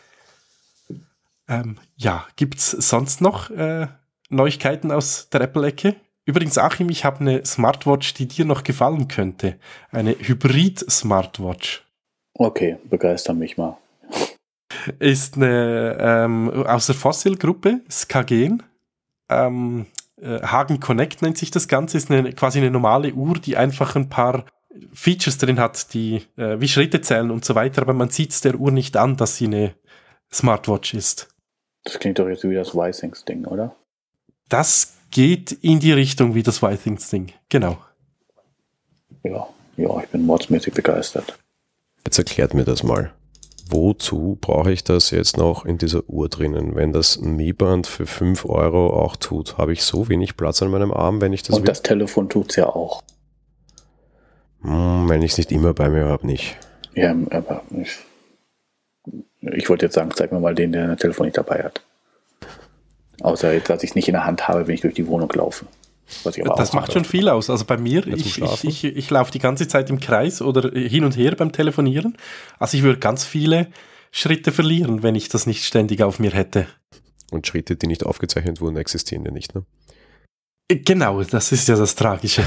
Speaker 3: Ähm, ja, gibt's sonst noch äh, Neuigkeiten aus der Apple-Ecke? Übrigens, Achim, ich habe eine Smartwatch, die dir noch gefallen könnte. Eine Hybrid-Smartwatch.
Speaker 2: Okay, begeister mich mal.
Speaker 3: Ist eine ähm, aus der Fossil-Gruppe, Skagen. Ähm, äh, Hagen Connect nennt sich das Ganze. Ist eine, quasi eine normale Uhr, die einfach ein paar Features drin hat, die äh, wie Schritte zählen und so weiter. Aber man sieht es der Uhr nicht an, dass sie eine Smartwatch ist.
Speaker 2: Das klingt doch jetzt wie das Y-Things-Ding, oder?
Speaker 3: Das geht in die Richtung wie das Y-Things-Ding, genau.
Speaker 2: Ja, ja, ich bin mordsmäßig begeistert.
Speaker 4: Jetzt erklärt mir das mal. Wozu brauche ich das jetzt noch in dieser Uhr drinnen? Wenn das ein Mi Band für fünf Euro auch tut, habe ich so wenig Platz an meinem Arm, wenn ich das
Speaker 2: Und
Speaker 4: will?
Speaker 2: das Telefon tut's ja auch.
Speaker 4: Hm, wenn ich es nicht immer bei mir habe, nicht.
Speaker 2: Ja, aber ich, ich wollte jetzt sagen, zeig mir mal den, der ein Telefon nicht dabei hat. Außer jetzt, dass ich es nicht in der Hand habe, wenn ich durch die Wohnung laufe. Was ich aber
Speaker 3: das
Speaker 2: auch
Speaker 3: macht
Speaker 2: habe.
Speaker 3: schon viel aus. Also bei mir,
Speaker 4: Ja, zum
Speaker 3: ich, ich,
Speaker 4: Schlafen.
Speaker 3: ich, ich laufe die ganze Zeit im Kreis oder hin und her beim Telefonieren. Also ich würde ganz viele Schritte verlieren, wenn ich das nicht ständig auf mir hätte.
Speaker 4: Und Schritte, die nicht aufgezeichnet wurden, existieren ja nicht, ne?
Speaker 3: Genau, das ist ja das Tragische.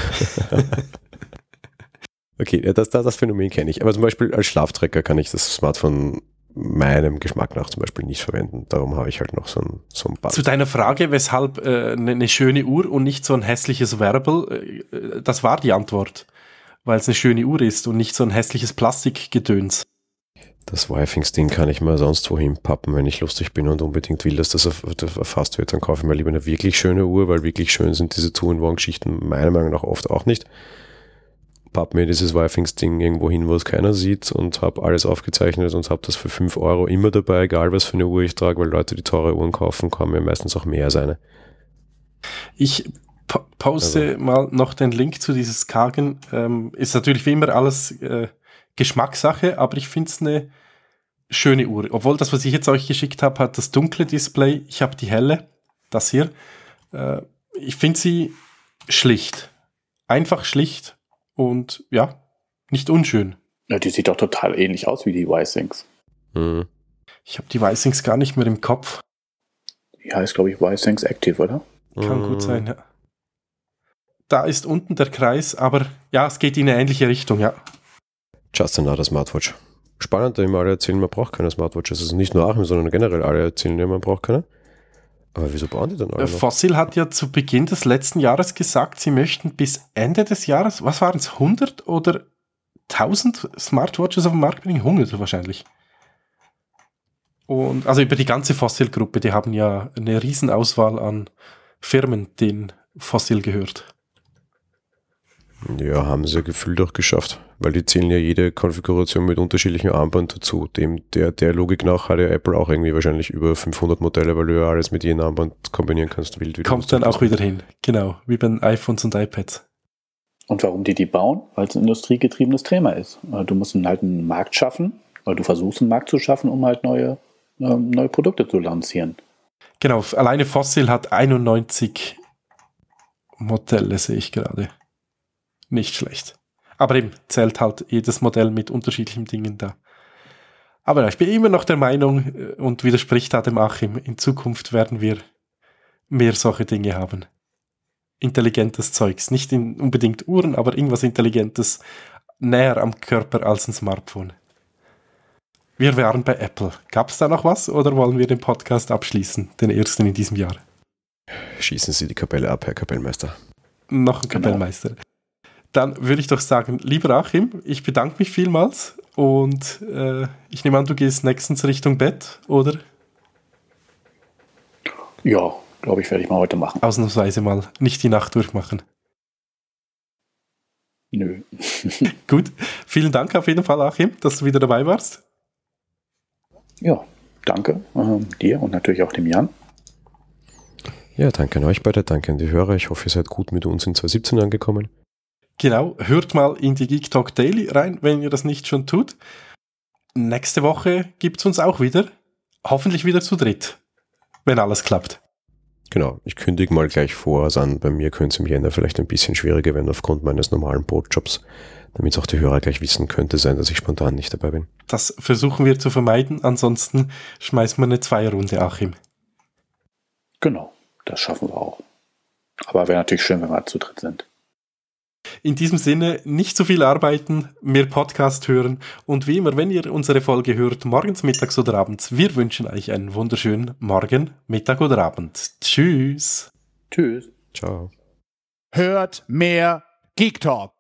Speaker 4: Okay, ja, das, das, das Phänomen kenne ich. Aber zum Beispiel als Schlaftrecker kann ich das Smartphone meinem Geschmack nach zum Beispiel nicht verwenden. Darum habe ich halt noch so ein, so ein Band.
Speaker 3: Zu deiner Frage, weshalb äh, eine, eine schöne Uhr und nicht so ein hässliches Wearable, äh, das war die Antwort. Weil es eine schöne Uhr ist und nicht so ein hässliches Plastikgedöns.
Speaker 4: Das Y-Things-Ding kann ich mal sonst wohin pappen, wenn ich lustig bin und unbedingt will, dass das erf- das erfasst wird. Dann kaufe ich mir lieber eine wirklich schöne Uhr, weil wirklich schön sind diese Two-in-One-Geschichten meiner Meinung nach oft auch nicht. Papp mir dieses Y-Things-Ding irgendwo hin, wo es keiner sieht und habe alles aufgezeichnet und habe das für fünf Euro immer dabei, egal was für eine Uhr ich trage, weil Leute, die teure Uhren kaufen, kaufen mir meistens auch mehr als eine.
Speaker 3: Ich po- poste
Speaker 4: Also.
Speaker 3: mal noch den Link zu dieses Kagen. Ähm, ist natürlich wie immer alles äh, Geschmackssache, aber ich finde es eine schöne Uhr. Obwohl das, was ich jetzt euch geschickt habe, hat das dunkle Display. Ich habe die helle, das hier. Äh, ich finde sie schlicht. Einfach schlicht. Und ja, nicht unschön.
Speaker 2: Ja, die sieht doch total ähnlich aus wie die Y-Things.
Speaker 4: Hm.
Speaker 3: Ich habe die Y-Things gar nicht mehr im Kopf.
Speaker 2: Die heißt, glaube ich, Y-Things Active, oder?
Speaker 3: Kann
Speaker 4: Hm.
Speaker 3: gut sein, ja. Da ist unten der Kreis, aber ja, es geht in eine ähnliche Richtung, ja.
Speaker 4: Just another Smartwatch. Spannend, da immer alle erzählen, man braucht keine Smartwatches. Also nicht nur Achim, sondern generell alle erzählen, ja, man braucht keine. Aber wieso bauen die dann alle
Speaker 3: Äh,
Speaker 4: noch?
Speaker 3: Fossil hat ja zu Beginn des letzten Jahres gesagt, sie möchten bis Ende des Jahres, was waren es, hundert oder tausend Smartwatches auf den Markt bringen? hundert wahrscheinlich. Und also über die ganze Fossil-Gruppe, die haben ja eine Riesenauswahl an Firmen, denen Fossil gehört.
Speaker 4: Ja, haben sie ja gefühlt auch geschafft, weil die zählen ja jede Konfiguration mit unterschiedlichen Armband dazu. Dem, der, der Logik nach hat ja Apple auch irgendwie wahrscheinlich über fünfhundert Modelle, weil du ja alles mit jedem Armband kombinieren kannst. Wild, wie du
Speaker 3: Kommt dann auch wieder hin, genau, wie bei den iPhones und iPads.
Speaker 2: Und warum die die bauen? Weil es ein industriegetriebenes Thema ist. Du musst halt einen Markt schaffen, oder du versuchst einen Markt zu schaffen, um halt neue, ähm, neue Produkte zu lancieren.
Speaker 3: Genau, alleine Fossil hat einundneunzig Modelle, sehe ich gerade. Nicht schlecht. Aber eben zählt halt jedes Modell mit unterschiedlichen Dingen da. Aber ja, ich bin immer noch der Meinung äh, und widerspricht da dem Achim, in Zukunft werden wir mehr solche Dinge haben. Intelligentes Zeugs. Nicht in unbedingt Uhren, aber irgendwas Intelligentes näher am Körper als ein Smartphone. Wir waren bei Apple. Gab es da noch was oder wollen wir den Podcast abschließen, den ersten in diesem Jahr?
Speaker 4: Schießen Sie die Kapelle ab, Herr Kapellmeister.
Speaker 3: Noch ein
Speaker 2: Genau.
Speaker 3: Kapellmeister. Dann würde ich doch sagen, lieber Achim, ich bedanke mich vielmals und äh, ich nehme an, du gehst nächstens Richtung Bett, oder?
Speaker 2: Ja, glaube ich, werde ich mal heute machen.
Speaker 3: Ausnahmsweise mal nicht die Nacht durchmachen.
Speaker 2: Nö.
Speaker 3: Gut, vielen Dank auf jeden Fall, Achim, dass du wieder dabei warst.
Speaker 2: Ja, danke ähm, dir und natürlich auch dem Jan.
Speaker 4: Ja, danke an euch beide, danke an die Hörer. Ich hoffe, ihr seid gut mit uns in zwanzig siebzehn angekommen.
Speaker 3: Genau, hört mal in die Geek Talk Daily rein, wenn ihr das nicht schon tut. Nächste Woche gibt es uns auch wieder. Hoffentlich wieder zu dritt, wenn alles klappt.
Speaker 4: Genau, ich kündige mal gleich vor an, bei mir könnte es im Jänner vielleicht ein bisschen schwieriger werden aufgrund meines normalen Brotjobs, damit es auch die Hörer gleich wissen, könnte sein, dass ich spontan nicht dabei bin.
Speaker 3: Das versuchen wir zu vermeiden, ansonsten schmeißen wir eine Zweierrunde, Achim.
Speaker 2: Genau, das schaffen wir auch. Aber wäre natürlich schön, wenn wir zu dritt sind.
Speaker 3: In diesem Sinne, nicht zu viel arbeiten, mehr Podcast hören und wie immer, wenn ihr unsere Folge hört, morgens, mittags oder abends, wir wünschen euch einen wunderschönen Morgen, Mittag oder Abend. Tschüss.
Speaker 2: Tschüss.
Speaker 4: Ciao.
Speaker 1: Hört mehr Geek Talk.